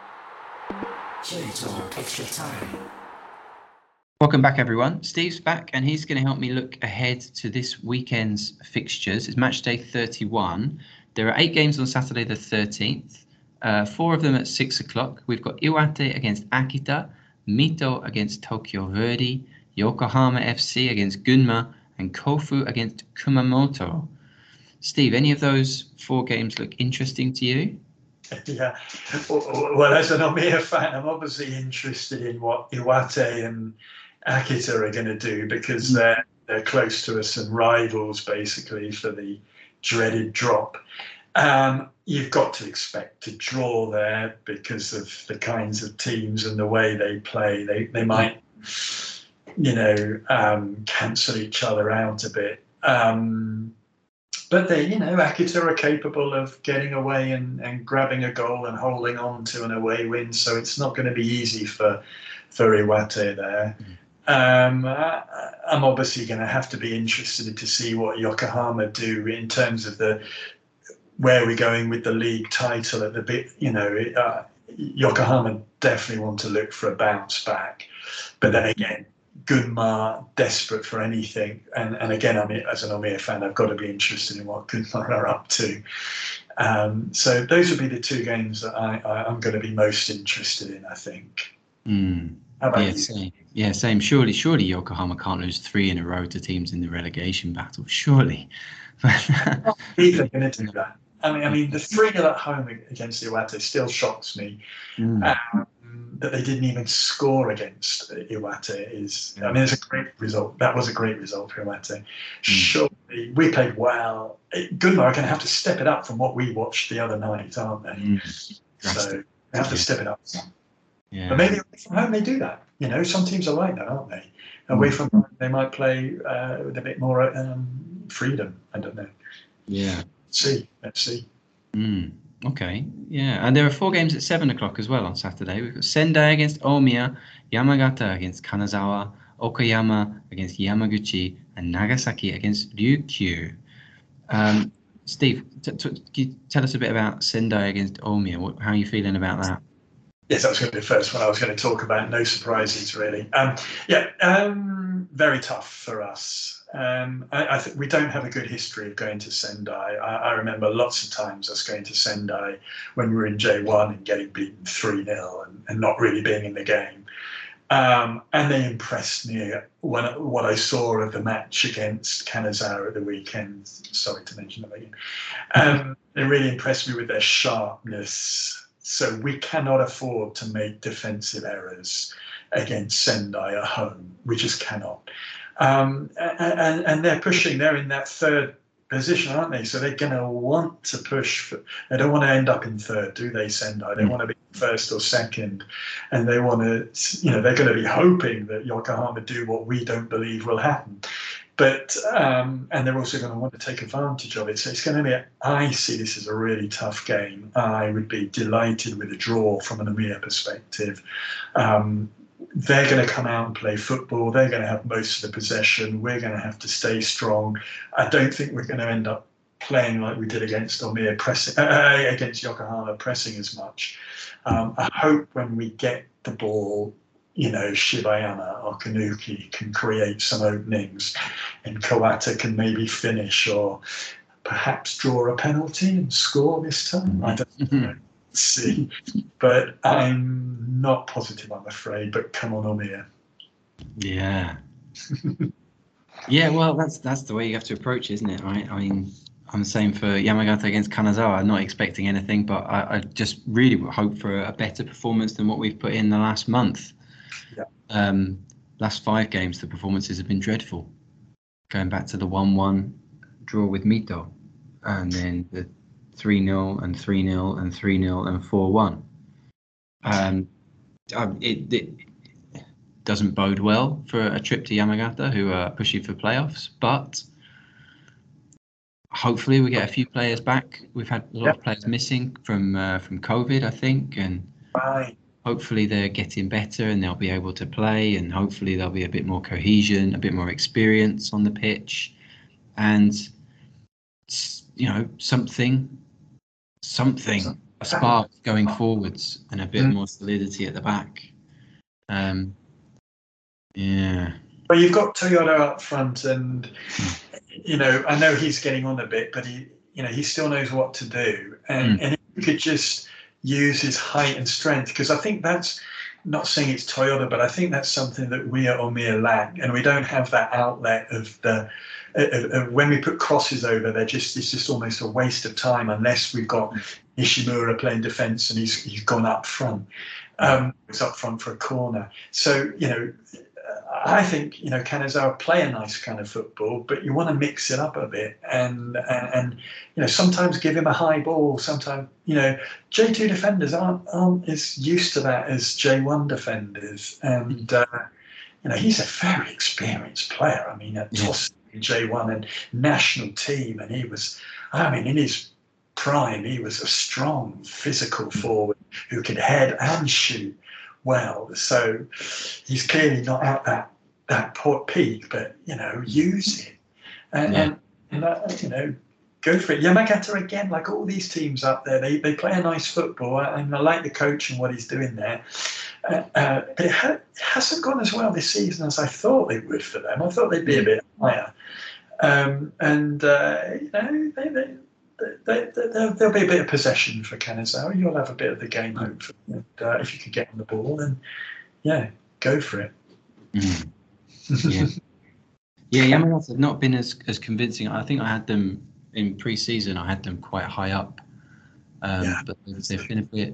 Extra time. Welcome back, everyone. Steve's back and he's going to help me look ahead to this weekend's fixtures. It's match day thirty-one. There are eight games on Saturday the thirteenth, uh, four of them at six o'clock. We've got Iwate against Akita, Mito against Tokyo Verdy, Yokohama F C against Gunma, and Kofu against Kumamoto. Steve, any of those four games look interesting to you? Yeah, well, as an Omiya fan, I'm obviously interested in what Iwate and Akita are going to do because they're they're close to us and rivals basically for the dreaded drop. Um, you've got to expect to draw there because of the kinds of teams and the way they play. They they might, you know, um, cancel each other out a bit. Um, But they, you know, Akita are capable of getting away and, and grabbing a goal and holding on to an away win. So it's not going to be easy for for Iwate there. Mm. Um, I, I'm obviously going to have to be interested to see what Yokohama do in terms of the where we're going with the league title at the bit. You know, uh, Yokohama definitely want to look for a bounce back, but then again, Gunma desperate for anything, and and again, I mean, as an Omiya fan, I've got to be interested in what Gunma are up to. Um, so those would be the two games that I, I I'm going to be most interested in, I think. Mm. How about yeah, you? Same. Yeah, same. Surely, surely Yokohama can't lose three in a row to teams in the relegation battle. Surely. They're going to do that. I mean, I mean, the three nil at home against Iwate still shocks me. Mm. Um, that they didn't even score against Iwate is, I mean, it's a great result. That was a great result for Iwate. Mm. Surely, we played well. Gunma are going to have to step it up from what we watched the other night, aren't they? Mm. So they have to step it up. Yeah. But maybe away from home they do that. You know, some teams are like that, aren't they? Away mm. from home they might play uh, with a bit more um, freedom. I don't know. Yeah. Let's see. Let's see. Mm. Okay, yeah, and there are four games at seven o'clock as well on Saturday. We've got Sendai against Omiya, Yamagata against Kanazawa, Okayama against Yamaguchi, and Nagasaki against Ryukyu. Um, Steve, t- t- can you tell us a bit about Sendai against Omiya? What, how are you feeling about that? Yes, that was going to be the first one I was going to talk about. No surprises, really. Um, yeah, um, very tough for us. Um, I, I think we don't have a good history of going to Sendai. I, I remember lots of times us going to Sendai when we were in J one and getting beaten three nil and, and not really being in the game. Um, and they impressed me when what I saw of the match against Kanazawa at the weekend. Sorry to mention them again. Um, they really impressed me with their sharpness. So we cannot afford to make defensive errors against Sendai at home. We just cannot. Um, and, and they're pushing, they're in that third position, aren't they? So they're going to want to push. For, they don't want to end up in third, do they, Sendai? They mm. want to be first or second. And they want to, you know, they're going to be hoping that Yokohama do what we don't believe will happen. but um, and they're also going to want to take advantage of it. So it's going to be. A, I see this as a really tough game. I would be delighted with a draw from an Omiya perspective. Um, they're going to come out and play football. They're going to have most of the possession. We're going to have to stay strong. I don't think we're going to end up playing like we did against Omiya, pressing uh, against Yokohama, pressing as much. Um, I hope when we get the ball, you know, Shibayama or Kanuki can create some openings, and Kawata can maybe finish or perhaps draw a penalty and score this time. I don't know. See, but I'm not positive, I'm afraid. But come on, Omiya. Yeah. Yeah, well, that's that's the way you have to approach it, isn't it? Right? I mean, I'm the same for Yamagata against Kanazawa. I'm not expecting anything, but I, I just really hope for a better performance than what we've put in the last month. Yeah. Um, last five games, the performances have been dreadful. Going back to the one one draw with Mito, and then the three nil and three nil and three nil and four one. Um, it, it doesn't bode well for a trip to Yamagata, who are pushing for playoffs, but hopefully we get a few players back. We've had a lot yep. of players missing from uh, from COVID, I think, and right. hopefully they're getting better and they'll be able to play, and hopefully there'll be a bit more cohesion, a bit more experience on the pitch, and you know something, something, a spark going forwards and a bit mm. more solidity at the back. Um, yeah. Well, you've got Toyota up front, and you know, I know he's getting on a bit, but he, you know, he still knows what to do, and mm. and if he could just use his height and strength, because I think that's, not saying it's Toyota, but I think that's something that we at Omiya lack, and we don't have that outlet of the. Uh, uh, when we put crosses over, they're just it's just almost a waste of time unless we've got Ishimura playing defence and he's he's gone up front. Um, it's up front for a corner. So you know. I think, you know, Kanazawa play a nice kind of football, but you want to mix it up a bit and, and, and you know, sometimes give him a high ball. Sometimes, you know, J two defenders aren't, aren't as used to that as J one defenders. And, uh, you know, he's a very experienced player. I mean, at Toss in J one and national team, and he was, I mean, in his prime, he was a strong physical forward who could head and shoot well. So he's clearly not at that that peak, but you know, use it and, yeah. and, and uh, you know, go for it. Yamagata again, like all these teams up there, they they play a nice football, and I like the coach and what he's doing there. Uh, uh, but it, ha- it hasn't gone as well this season as I thought it would for them. I thought they'd be a bit higher, um, and uh, you know, they. they They, they, there'll be a bit of possession for Kanazawa. You'll have a bit of the game, hopefully. And, uh, if you could get on the ball, then yeah, go for it. Mm. Yeah, yeah. Yamagata have not been as, as convincing. I think I had them in pre-season. I had them quite high up, um, yeah. but they've been a bit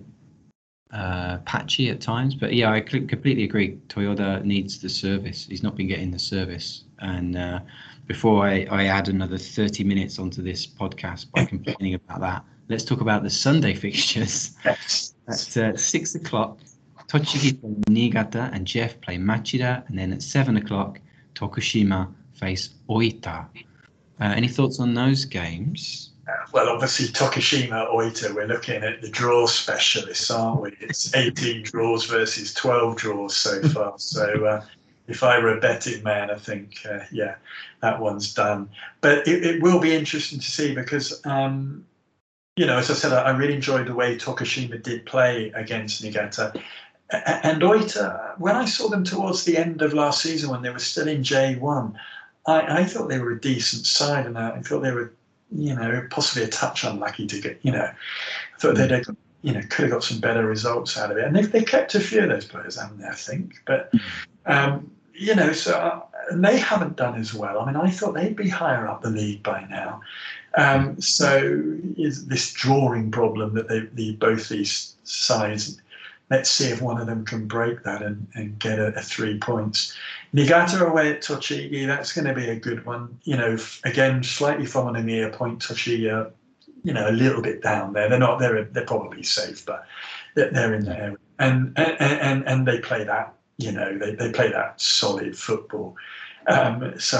uh, patchy at times. But yeah, I completely agree. Toyoda needs the service. He's not been getting the service, and. Uh, Before I, I add another thirty minutes onto this podcast by complaining about that, let's talk about the Sunday fixtures. At uh, six o'clock, Tochigi play Niigata and Jeff play Machida, and then at seven o'clock, Tokushima face Oita. Uh, any thoughts on those games? Uh, well, obviously, Tokushima, Oita, we're looking at the draw specialists, aren't we? It's eighteen draws versus twelve draws so far. So uh, if I were a betting man, I think, uh, yeah, that one's done. But it, it will be interesting to see because, um, you know, as I said, I, I really enjoyed the way Tokushima did play against Niigata. And Oita, when I saw them towards the end of last season when they were still in J one, I, I thought they were a decent side, and I thought they were, you know, possibly a touch unlucky to get, you know, I thought they'd, you know, could have got some better results out of it. And they've, they kept a few of those players, haven't they, I think. But, um, you know, so uh, and they haven't done as well. I mean, I thought they'd be higher up the league by now. Um, so is this drawing problem that they, the both these sides, let's see if one of them can break that and, and get a, a three points. Niigata away at Tochigi, that's going to be a good one. You know, f- again, slightly from an near point, Tochigi, uh, you know, a little bit down there. They're not, they're, they're probably safe, but they're, they're in there. And, and, and, and they play that. You know, they, they play that solid football. Um, so,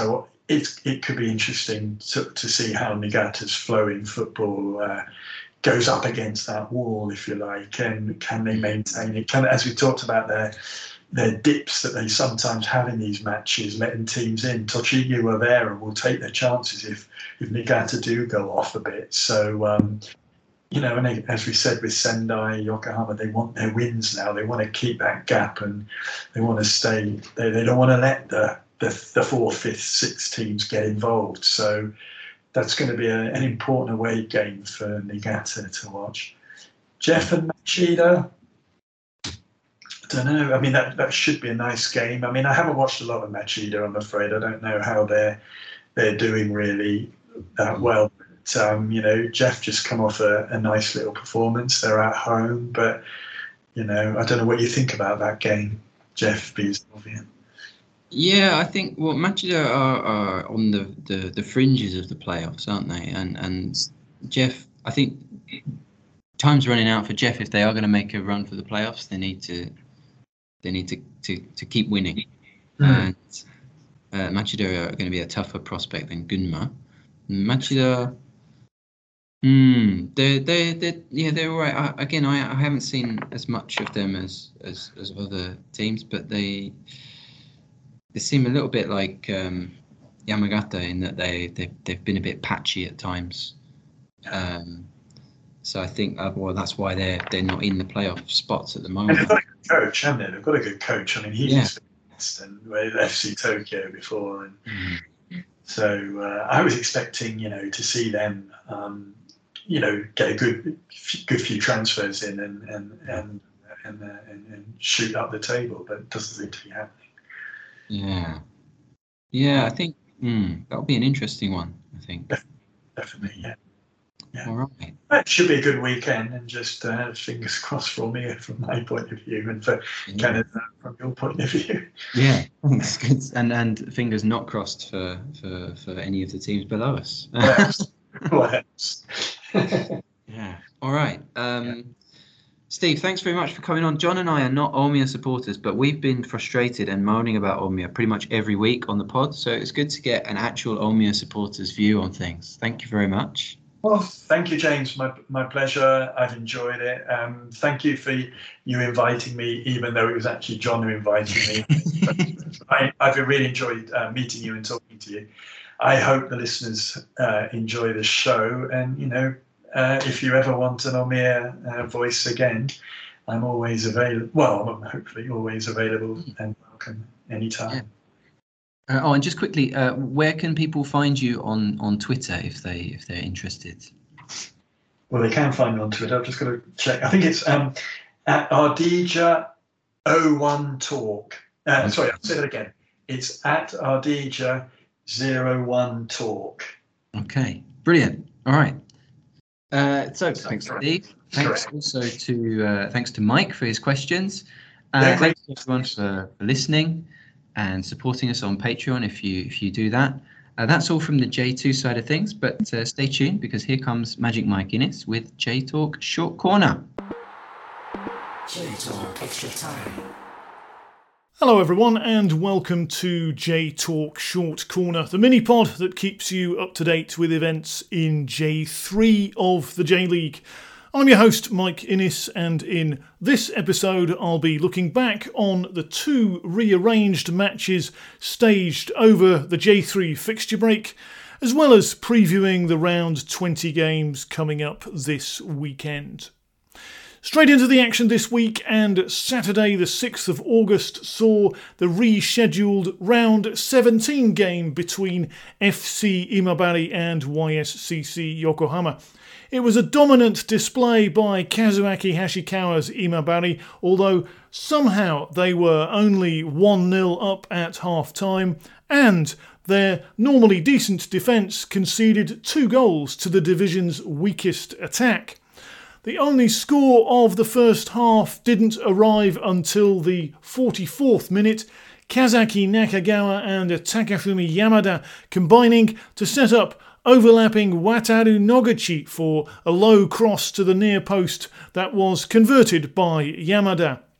it's, it could be interesting to, to see how Niigata's flowing football uh, goes up against that wall, if you like, and can they maintain it? Can, as we talked about their their dips that they sometimes have in these matches, letting teams in. Tochigi were there and will take their chances if if Niigata do go off a bit. So. Um, You know, and they, as we said with Sendai, Yokohama, they want their wins now. They want to keep that gap, and they want to stay. They, they don't want to let the, the the fourth, fifth, sixth teams get involved. So that's going to be a, an important away game for Niigata to watch. Jeff and Machida, I don't know. I mean, that, that should be a nice game. I mean, I haven't watched a lot of Machida, I'm afraid. I don't know how they're they're doing really that well. Um, you know, Jeff just come off a, a nice little performance. They're at home, but you know, I don't know what you think about that game, Jeff Beasley. Yeah, I think well, Machida are, are on the, the, the fringes of the playoffs, aren't they? And and Jeff, I think time's running out for Jeff. If they are going to make a run for the playoffs, they need to they need to to, to keep winning. Mm. And uh, Machida are going to be a tougher prospect than Gunma. Machida. Hmm. They they they yeah they're all right. I, again, I, I haven't seen as much of them as, as, as other teams, but they they seem a little bit like um, Yamagata in that they they they've been a bit patchy at times. Um, so I think uh, well that's why they're they're not in the playoff spots at the moment. And they've got a good coach, haven't they? They've got a good coach. I mean, he's Yeah. just been with F C Tokyo before, and Mm. so uh, I was expecting you know to see them. Um, you know, get a good, good few transfers in and and and and, uh, and, and shoot up the table, but it doesn't seem to be happening. Yeah, yeah. I think mm, that'll be an interesting one. I think Definitely, yeah. Yeah. All right. It should be a good weekend, and just uh, fingers crossed for me from my point of view, and for Yeah. Canada from your point of view. Yeah, thanks. Good. And and fingers not crossed for for, for any of the teams below us. What else? What else? Yeah. All right. Um, yeah. Steve, thanks very much for coming on. John and I are not Omiya supporters, but we've been frustrated and moaning about Omiya pretty much every week on the pod. So it's good to get an actual Omiya supporter's view on things. Thank you very much. Well, thank you, James. My my pleasure. I've enjoyed it. Um, thank you for you inviting me, even though it was actually John who invited me. I, I've really enjoyed uh, meeting you and talking to you. I hope the listeners uh, enjoy the show, and you know, uh, if you ever want an Omiya uh, voice again, I'm always available. Well, I'm hopefully always available and welcome anytime. Yeah. Uh, oh, and just quickly, uh, where can people find you on, on Twitter if they if they're interested? Well, they can find me on Twitter. I've just got to check. I think it's um, at Ardija oh one Talk. Uh, okay. Sorry, I'll say that again. It's at Ardija zero one Talk. Okay, brilliant. All right. Uh, so thanks, Steve. Thanks Correct. also to uh, thanks to Mike for his questions. Uh, yeah, thanks to everyone for, for listening and supporting us on Patreon if you if you do that. Uh, that's all from the J two side of things, but uh, stay tuned because here comes Magic Mike Innes with J Talk Short Corner. J Talk Extra Time. Hello everyone and welcome to J Talk Short Corner, the mini pod that keeps you up to date with events in J three of the J League. I'm your host Mike Innes, and in this episode I'll be looking back on the two rearranged matches staged over the J three fixture break, as well as previewing the round twenty games coming up this weekend. Straight into the action this week, and Saturday the sixth of August saw the rescheduled round seventeen game between F C Imabari and Y S C C Yokohama. It was a dominant display by Kazuaki Hashikawa's Imabari, although somehow they were only one nil up at half-time, and their normally decent defence conceded two goals to the division's weakest attack. The only score of the first half didn't arrive until the forty-fourth minute, Kazaki Nakagawa and Takafumi Yamada combining to set up overlapping Wataru Noguchi for a low cross to the near post that was converted by Yamada.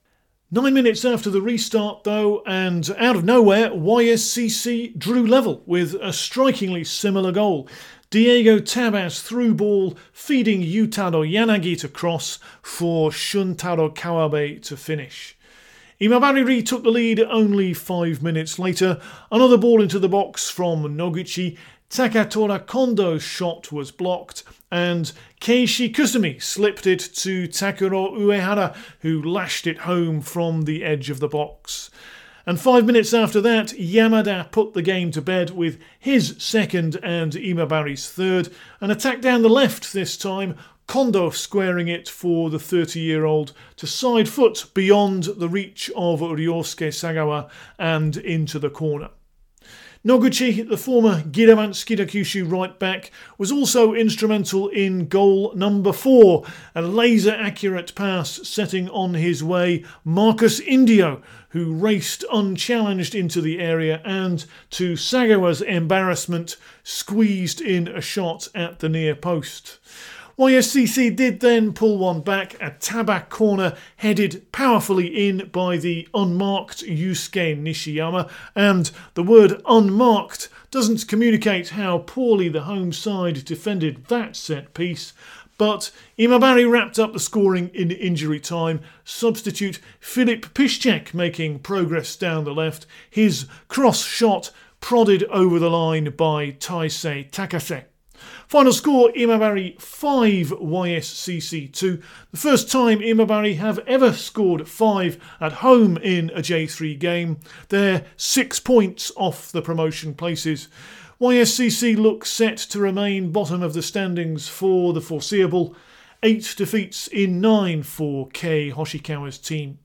Nine minutes after the restart though, and out of nowhere, Y S C C drew level with a strikingly similar goal. Diego Tabas through ball, feeding Yutaro Yanagi to cross for Shuntaro Kawabe to finish. Imabari retook the lead only five minutes later. Another ball into the box from Noguchi. Takatora Kondo's shot was blocked, and Keishi Kusumi slipped it to Takuro Uehara, who lashed it home from the edge of the box. And five minutes after that, Yamada put the game to bed with his second and Imabari's third. An attack down the left this time, Kondo squaring it for the thirty-year-old to side foot beyond the reach of Ryosuke Sagawa and into the corner. Noguchi, the former Giravantsky Kyushu right back, was also instrumental in goal number four, a laser-accurate pass setting on his way Marcus Indio, who raced unchallenged into the area and, to Sagawa's embarrassment, squeezed in a shot at the near post. Y S C C did then pull one back, a Tabak corner headed powerfully in by the unmarked Yusuke Nishiyama, and the word unmarked doesn't communicate how poorly the home side defended that set piece, but Imabari wrapped up the scoring in injury time, substitute Filip Piszczek making progress down the left, his cross shot prodded over the line by Taisei Takase. Final score, Imabari five, Y S C C two. The first time Imabari have ever scored five at home in a J three game. They're six points off the promotion places. Y S C C look set to remain bottom of the standings for the foreseeable. Eight defeats in nine for Kei Hoshikawa's team.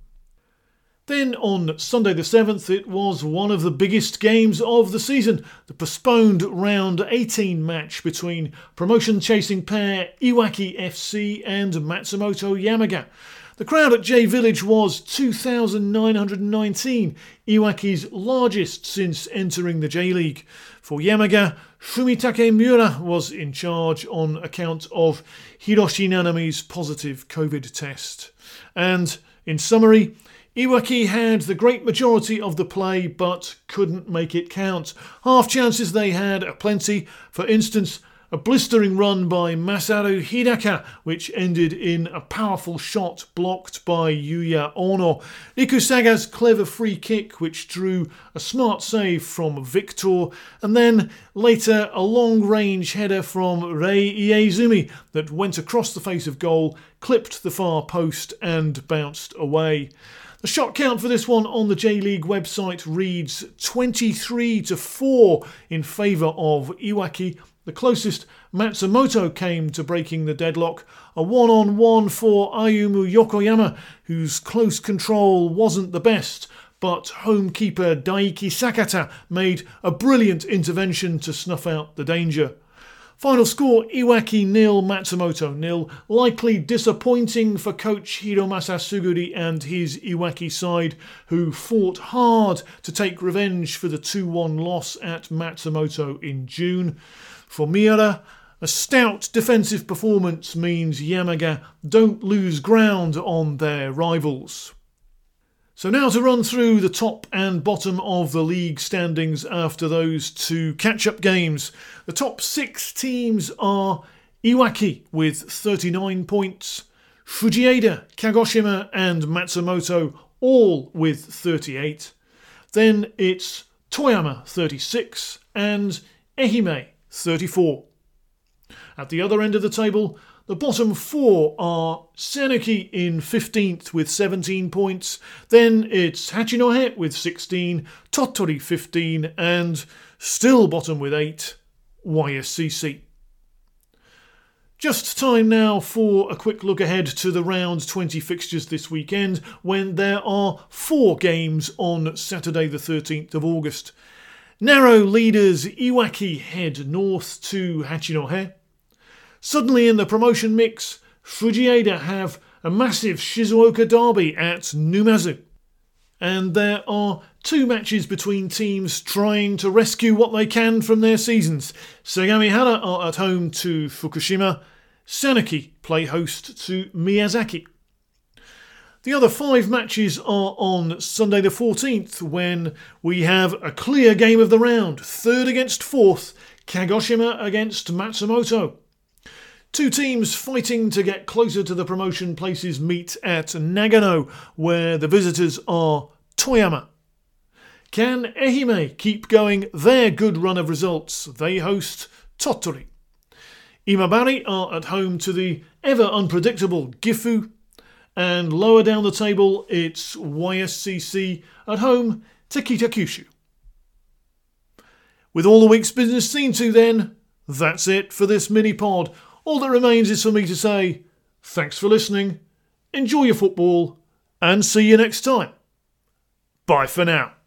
Then on Sunday the seventh, it was one of the biggest games of the season, the postponed round eighteen match between promotion-chasing pair Iwaki F C and Matsumoto Yamaga. The crowd at J Village was two thousand nine hundred nineteen, Iwaki's largest since entering the J-League. For Yamaga, Fumitake Miura was in charge on account of Hiroshi Nanami's positive COVID test. And, in summary, Iwaki had the great majority of the play but couldn't make it count. Half chances they had aplenty. For instance, a blistering run by Masaru Hidaka, which ended in a powerful shot blocked by Yuya Ono. Rikusaga's clever free kick, which drew a smart save from Victor. And then later a long-range header from Rei Iezumi that went across the face of goal, clipped the far post and bounced away. The shot count for this one on the J-League website reads twenty-three to four in favour of Iwaki. The closest Matsumoto came to breaking the deadlock, a one-on-one for Ayumu Yokoyama, whose close control wasn't the best, but home keeper Daiki Sakata made a brilliant intervention to snuff out the danger. Final score, Iwaki nil, Matsumoto nil. Likely disappointing for coach Hiromasa Suguri and his Iwaki side, who fought hard to take revenge for the two one loss at Matsumoto in June. For Miura, a stout defensive performance means Yamaga don't lose ground on their rivals. So now to run through the top and bottom of the league standings after those two catch-up games. The top six teams are Iwaki with thirty-nine points, Fujieda, Kagoshima and Matsumoto all with thirty-eight. Then it's Toyama thirty-six and Ehime thirty-four. At the other end of the table, the bottom four are Senuki in fifteenth with seventeen points, then it's Hachinohe with sixteen, Tottori fifteen, and still bottom with eight, Y S C C. Just time now for a quick look ahead to the round twenty fixtures this weekend, when there are four games on Saturday the thirteenth of August. Narrow leaders Iwaki head north to Hachinohe. Suddenly in the promotion mix, Fujieda have a massive Shizuoka derby at Numazu. And there are two matches between teams trying to rescue what they can from their seasons. Segamihara are at home to Fukushima. Senuki play host to Miyazaki. The other five matches are on Sunday the fourteenth, when we have a clear game of the round. Third against fourth, Kagoshima against Matsumoto. Two teams fighting to get closer to the promotion places meet at Nagano, where the visitors are Toyama. Can Ehime keep going their good run of results? They host Tottori. Imabari are at home to the ever unpredictable Gifu. And lower down the table, it's Y S C C at home to Kitakyushu. With all the week's business seen to then, that's it for this mini-pod. All that remains is for me to say, thanks for listening, enjoy your football, and see you next time. Bye for now.